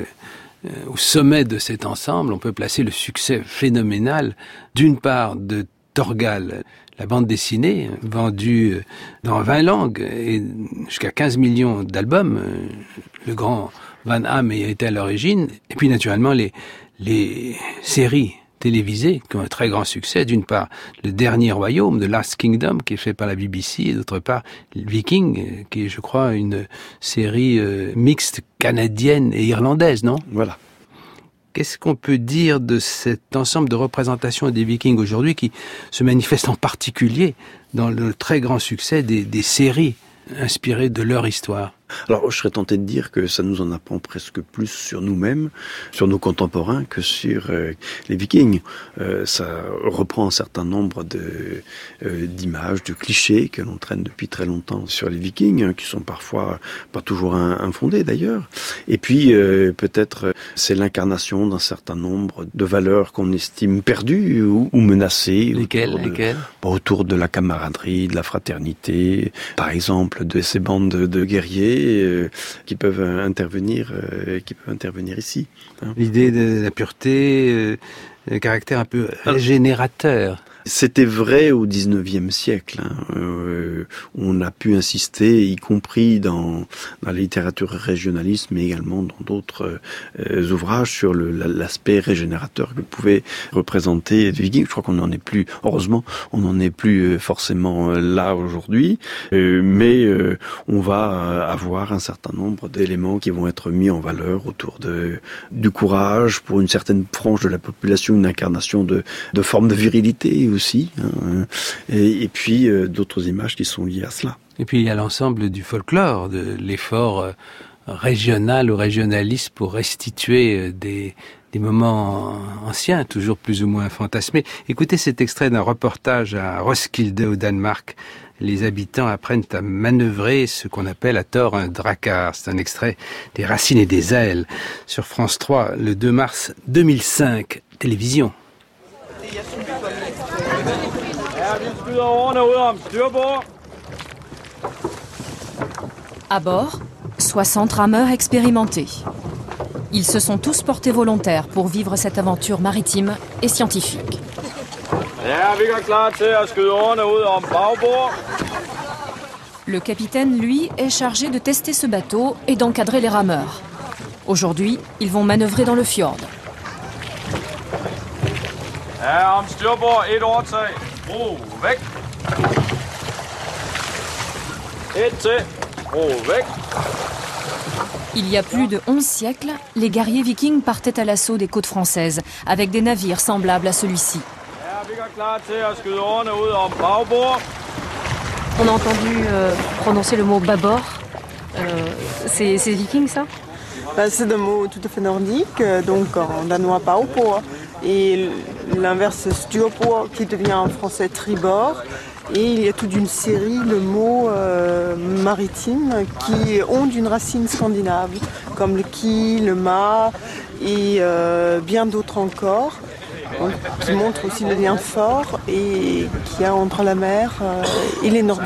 au sommet de cet ensemble, on peut placer le succès phénoménal, d'une part de Torgal, la bande dessinée, vendue dans 20 langues et jusqu'à 15 millions d'albums, le grand Van Hamme y a été à l'origine, et puis naturellement les séries télévisées qui ont un très grand succès. D'une part, Le Dernier Royaume, The Last Kingdom, qui est fait par la BBC, et d'autre part, Viking, qui est, je crois, une série mixte canadienne et irlandaise, non ? Voilà. Qu'est-ce qu'on peut dire de cet ensemble de représentations des Vikings aujourd'hui qui se manifeste en particulier dans le très grand succès des séries inspirées de leur histoire ? Alors, je serais tenté de dire que ça nous en apprend presque plus sur nous-mêmes, sur nos contemporains, que sur les Vikings. Ça reprend un certain nombre d'images, de clichés que l'on traîne depuis très longtemps sur les Vikings, qui sont parfois pas toujours infondés d'ailleurs. Et puis, peut-être, c'est l'incarnation d'un certain nombre de valeurs qu'on estime perdues ou menacées. Lesquelles autour de la camaraderie, de la fraternité, par exemple, de ces bandes de guerriers qui peuvent intervenir ici. L'idée de la pureté, le caractère un peu régénérateur. C'était vrai au XIXe siècle. On a pu insister, y compris dans la littérature régionaliste, mais également dans d'autres ouvrages, sur l'aspect régénérateur que pouvait représenter les Vikings. Je crois qu'on n'en est plus, heureusement, on n'en est plus forcément là aujourd'hui, mais on va avoir un certain nombre d'éléments qui vont être mis en valeur autour du courage, pour une certaine frange de la population, une incarnation de forme de virilité aussi, et puis d'autres images qui sont liées à cela. Et puis il y a l'ensemble du folklore, de l'effort régional ou régionaliste pour restituer des moments anciens, toujours plus ou moins fantasmés. Écoutez cet extrait d'un reportage à Roskilde au Danemark. Les habitants apprennent à manœuvrer ce qu'on appelle à tort un drakkar. C'est un extrait des Racines et des ailes sur France 3 le 2 mars 2005, télévision. À bord, 60 rameurs expérimentés. Ils se sont tous portés volontaires pour vivre cette aventure maritime et scientifique. Le capitaine, lui, est chargé de tester ce bateau et d'encadrer les rameurs. Aujourd'hui, ils vont manœuvrer dans le fjord. Il y a plus de 11 siècles, les guerriers vikings partaient à l'assaut des côtes françaises, avec des navires semblables à celui-ci. On a entendu prononcer le mot bâbord. C'est viking, ça ? C'est un mot tout à fait nordique, donc en danois paupor. Et l'inverse, stuopor, qui devient en français tribord. Et il y a toute une série de mots maritimes qui ont une racine scandinave, comme le ki, le ma et bien d'autres encore, qui montrent aussi le lien fort et qu'il y a entre la mer et les Nordiques.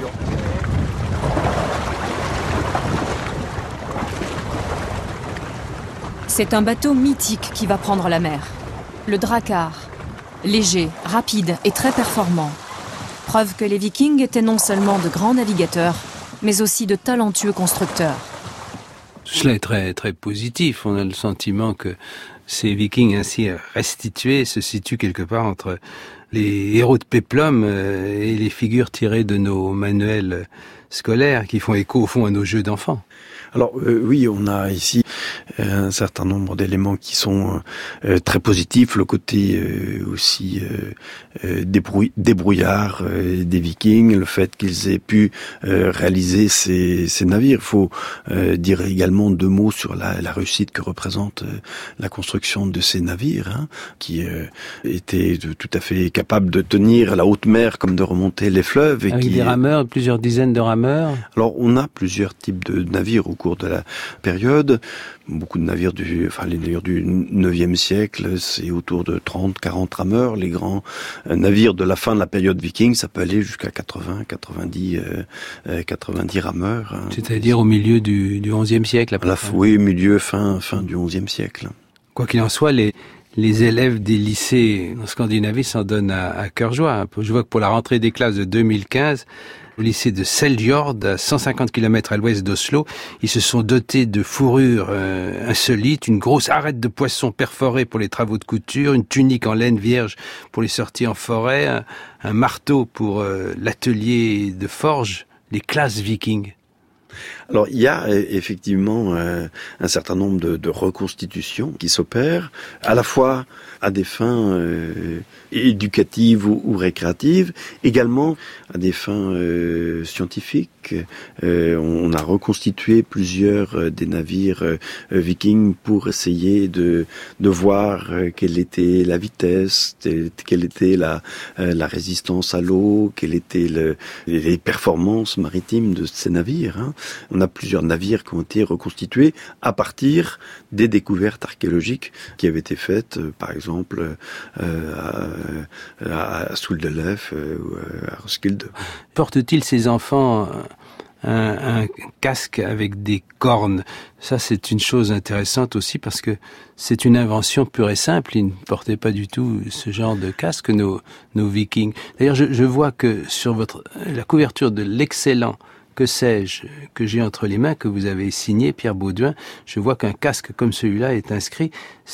C'est un bateau mythique qui va prendre la mer. Le drakkar, léger, rapide et très performant. Preuve que les Vikings étaient non seulement de grands navigateurs, mais aussi de talentueux constructeurs. Cela est très, très positif. On a le sentiment que ces vikings ainsi restitués se situent quelque part entre les héros de péplum et les figures tirées de nos manuels scolaires qui font écho au fond à nos jeux d'enfants. Alors oui, on a ici un certain nombre d'éléments qui sont très positifs, le côté aussi débrouillard des Vikings, le fait qu'ils aient pu réaliser ces navires. Il faut dire également 2 mots sur la réussite que représente la construction de ces navires, hein, qui étaient tout à fait capables de tenir la haute mer comme de remonter les fleuves. Et avec des rameurs, plusieurs dizaines de rameurs. Alors on a plusieurs types de navires au cours de la période. Beaucoup de navires les navires du 9e siècle, c'est autour de 30-40 rameurs. Les grands navires de la fin de la période viking, ça peut aller jusqu'à 90 rameurs. Hein. C'est-à-dire au milieu du 11e siècle, oui, milieu, fin du 11e siècle. Quoi qu'il en soit, les élèves des lycées en Scandinavie s'en donnent à cœur joie. Je vois que pour la rentrée des classes de 2015, au lycée de Seljord, à 150 km à l'ouest d'Oslo, ils se sont dotés de fourrures insolites, une grosse arête de poisson perforée pour les travaux de couture, une tunique en laine vierge pour les sorties en forêt, un marteau pour l'atelier de forge, les classes vikings. Alors il y a effectivement un certain nombre de reconstitutions qui s'opèrent, à la fois à des fins éducatives ou récréatives, également à des fins scientifiques. On a reconstitué plusieurs des navires vikings pour essayer de voir quelle était la vitesse, quelle était la résistance à l'eau, quelles étaient les performances maritimes de ces navires. Hein. On a plusieurs navires qui ont été reconstitués à partir des découvertes archéologiques qui avaient été faites, par exemple, à Souldeleff ou à Roskilde. Portent-ils ces enfants un casque avec des cornes? Ça, c'est une chose intéressante aussi parce que c'est une invention pure et simple. Ils ne portaient pas du tout ce genre de casque, nos vikings. D'ailleurs, je vois que sur la couverture de l'excellent Que sais-je, que j'ai entre les mains, que vous avez signé, Pierre Baudouin, je vois qu'un casque comme celui-là est inscrit.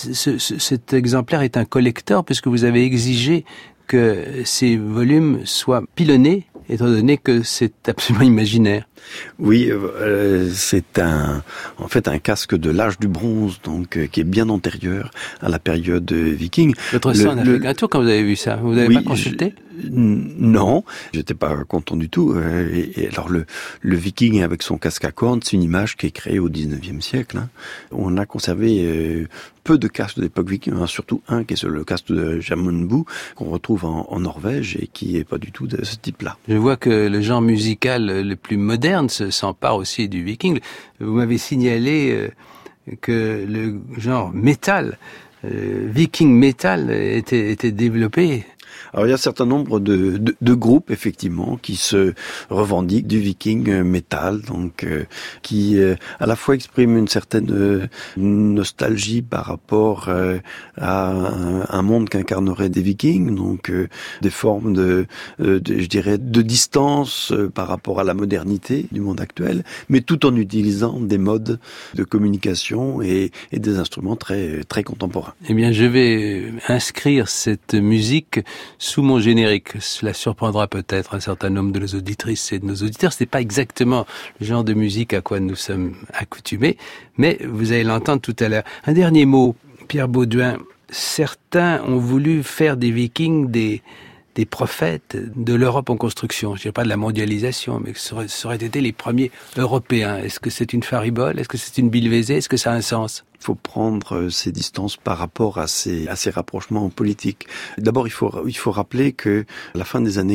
Cet exemplaire est un collector puisque vous avez exigé que ces volumes soient pilonnés, étant donné que c'est absolument imaginaire. Oui, c'est en fait un casque de l'âge du bronze, donc qui est bien antérieur à la période viking. Votre sang a fait un tour quand vous avez vu ça. Vous n'avez pas consulté? Non, j'étais pas content du tout. Et alors le viking avec son casque à cornes, c'est une image qui est créée au 19e siècle. Hein. On a conservé peu de casques de l'époque viking, hein, surtout un qui est le casque de Jamundbu qu'on retrouve en Norvège et qui est pas du tout de ce type-là. Je vois que le genre musical le plus moderne s'empare aussi du viking. Vous m'avez signalé que le genre métal, viking metal, était développé. Alors il y a un certain nombre de groupes effectivement qui se revendiquent du viking metal, donc qui à la fois expriment une certaine nostalgie par rapport à un monde qu'incarneraient des vikings, donc des formes je dirais de distance par rapport à la modernité du monde actuel, mais tout en utilisant des modes de communication et des instruments très très contemporains. Eh bien, je vais inscrire cette musique sous mon générique. Cela surprendra peut-être un certain nombre de nos auditrices et de nos auditeurs. Ce n'est pas exactement le genre de musique à quoi nous sommes accoutumés, mais vous allez l'entendre tout à l'heure. Un dernier mot, Pierre Baudouin. Certains ont voulu faire des Vikings des prophètes de l'Europe en construction. Je ne dirais pas de la mondialisation, mais ça aurait été les premiers Européens. Est-ce que c'est une faribole? Est-ce que c'est une billevesée? Est-ce que ça a un sens? Il faut prendre ces distances par rapport à ces rapprochements politiques. D'abord, il faut rappeler que à la fin des années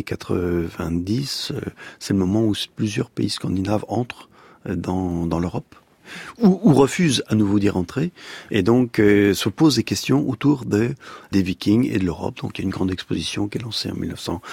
90, c'est le moment où plusieurs pays scandinaves entrent dans l'Europe. Ou refusent à nouveau d'y rentrer, et donc se posent des questions autour des Vikings et de l'Europe. Donc il y a une grande exposition qui est lancée en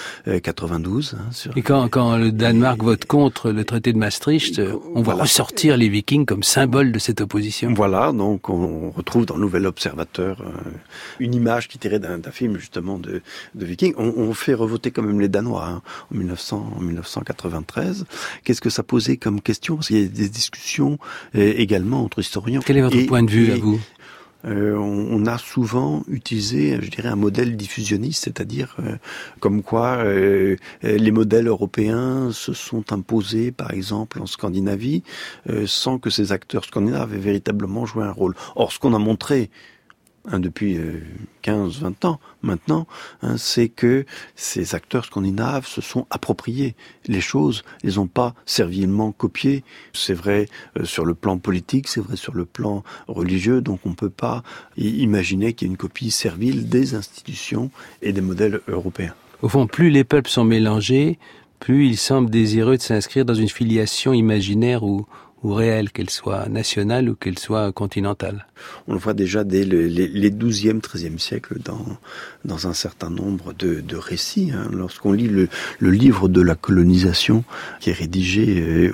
1992. Et quand le Danemark vote contre le traité de Maastricht, on va ressortir les Vikings comme symbole de cette opposition. Voilà, donc on retrouve dans le Nouvel Observateur une image qui est tirée d'un film justement de Vikings. On fait revoter quand même les Danois en 1993. Qu'est-ce que ça posait comme question? Parce qu'il y a des discussions également entre historiens. Quel est votre point de vue à vous ? On a souvent utilisé, je dirais, un modèle diffusionniste, c'est-à-dire comme quoi les modèles européens se sont imposés, par exemple, en Scandinavie, sans que ces acteurs scandinaves aient véritablement joué un rôle. Or, ce qu'on a montré depuis 15-20 ans maintenant, c'est que ces acteurs scandinaves se sont appropriés les choses, les ont pas servilement copiées. C'est vrai sur le plan politique, c'est vrai sur le plan religieux, donc on peut pas imaginer qu'il y ait une copie servile des institutions et des modèles européens. Au fond, plus les peuples sont mélangés, plus ils semblent désireux de s'inscrire dans une filiation imaginaire ou réelle, qu'elle soit nationale ou qu'elle soit continentale. On le voit déjà dès les 12e, 13e siècles dans un certain nombre de récits. Lorsqu'on lit le livre de la colonisation qui est rédigé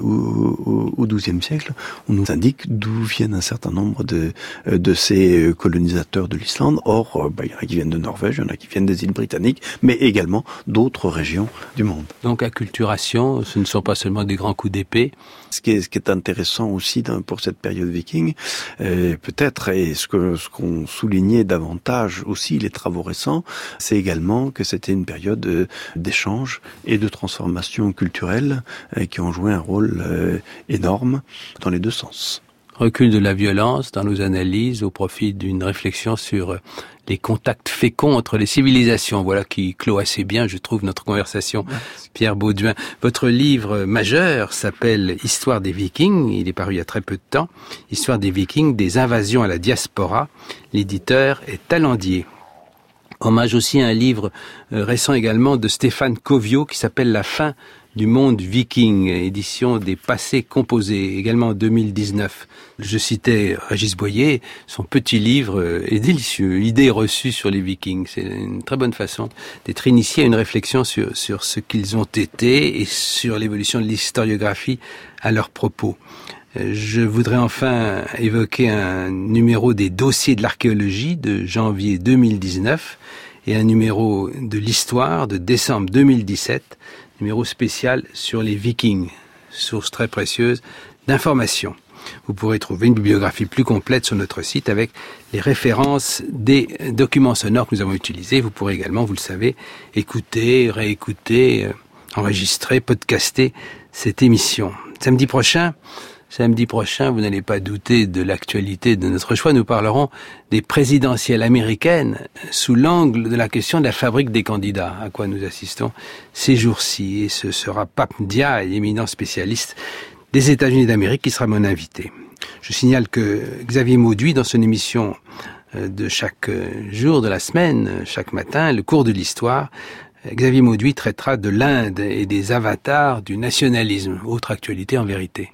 au 12e siècle, on nous indique d'où viennent un certain nombre de ces colonisateurs de l'Islande. Or, il y en a qui viennent de Norvège, il y en a qui viennent des îles britanniques, mais également d'autres régions du monde. Donc, acculturation, ce ne sont pas seulement des grands coups d'épée. Ce qui est intéressant aussi pour cette période viking, peut-être, et ce qu'on soulignait davantage aussi les travaux récents, c'est également que c'était une période d'échange et de transformation culturelle qui ont joué un rôle énorme dans les deux sens. Recul de la violence dans nos analyses au profit d'une réflexion sur les contacts féconds entre les civilisations. Voilà qui clôt assez bien, je trouve, notre conversation. Pierre Bauduin, votre livre majeur s'appelle « Histoire des Vikings ». Il est paru il y a très peu de temps. « Histoire des Vikings, des invasions à la diaspora ». L'éditeur est Talendier. Hommage aussi à un livre récent également de Stéphane Covio qui s'appelle « La fin du monde viking », édition des Passés composés, également en 2019. Je citais Régis Boyer, son petit livre est délicieux, idées reçues sur les vikings. C'est une très bonne façon d'être initié à une réflexion sur ce qu'ils ont été et sur l'évolution de l'historiographie à leur propos. Je voudrais enfin évoquer un numéro des dossiers de l'archéologie de janvier 2019 et un numéro de l'histoire de décembre 2017, numéro spécial sur les Vikings, source très précieuse d'informations. Vous pourrez trouver une bibliographie plus complète sur notre site avec les références des documents sonores que nous avons utilisés. Vous pourrez également, vous le savez, écouter, réécouter, enregistrer, podcaster cette émission. Samedi prochain, vous n'allez pas douter de l'actualité de notre choix. Nous parlerons des présidentielles américaines sous l'angle de la question de la fabrique des candidats, à quoi nous assistons ces jours-ci. Et ce sera Pape Ndiaye, éminent spécialiste des États-Unis d'Amérique, qui sera mon invité. Je signale que Xavier Mauduit, dans son émission de chaque jour de la semaine, chaque matin, le cours de l'histoire, Xavier Mauduit traitera de l'Inde et des avatars du nationalisme. Autre actualité en vérité.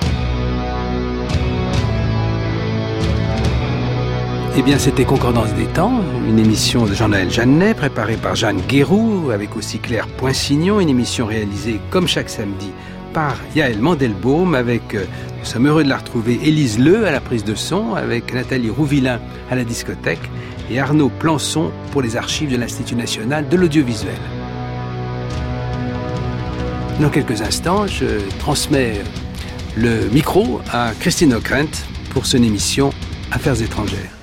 Eh bien, c'était Concordance des temps, une émission de Jean-Noël Jeannet, préparée par Jeanne Guéroux, avec aussi Claire Poinsignon, une émission réalisée, comme chaque samedi, par Yaël Mandelbaum, avec, nous sommes heureux de la retrouver, Élise Leu à la prise de son, avec Nathalie Rouvillain à la discothèque, et Arnaud Plançon pour les archives de l'Institut national de l'audiovisuel. Dans quelques instants, je transmets le micro à Christine Ockrent pour son émission Affaires étrangères.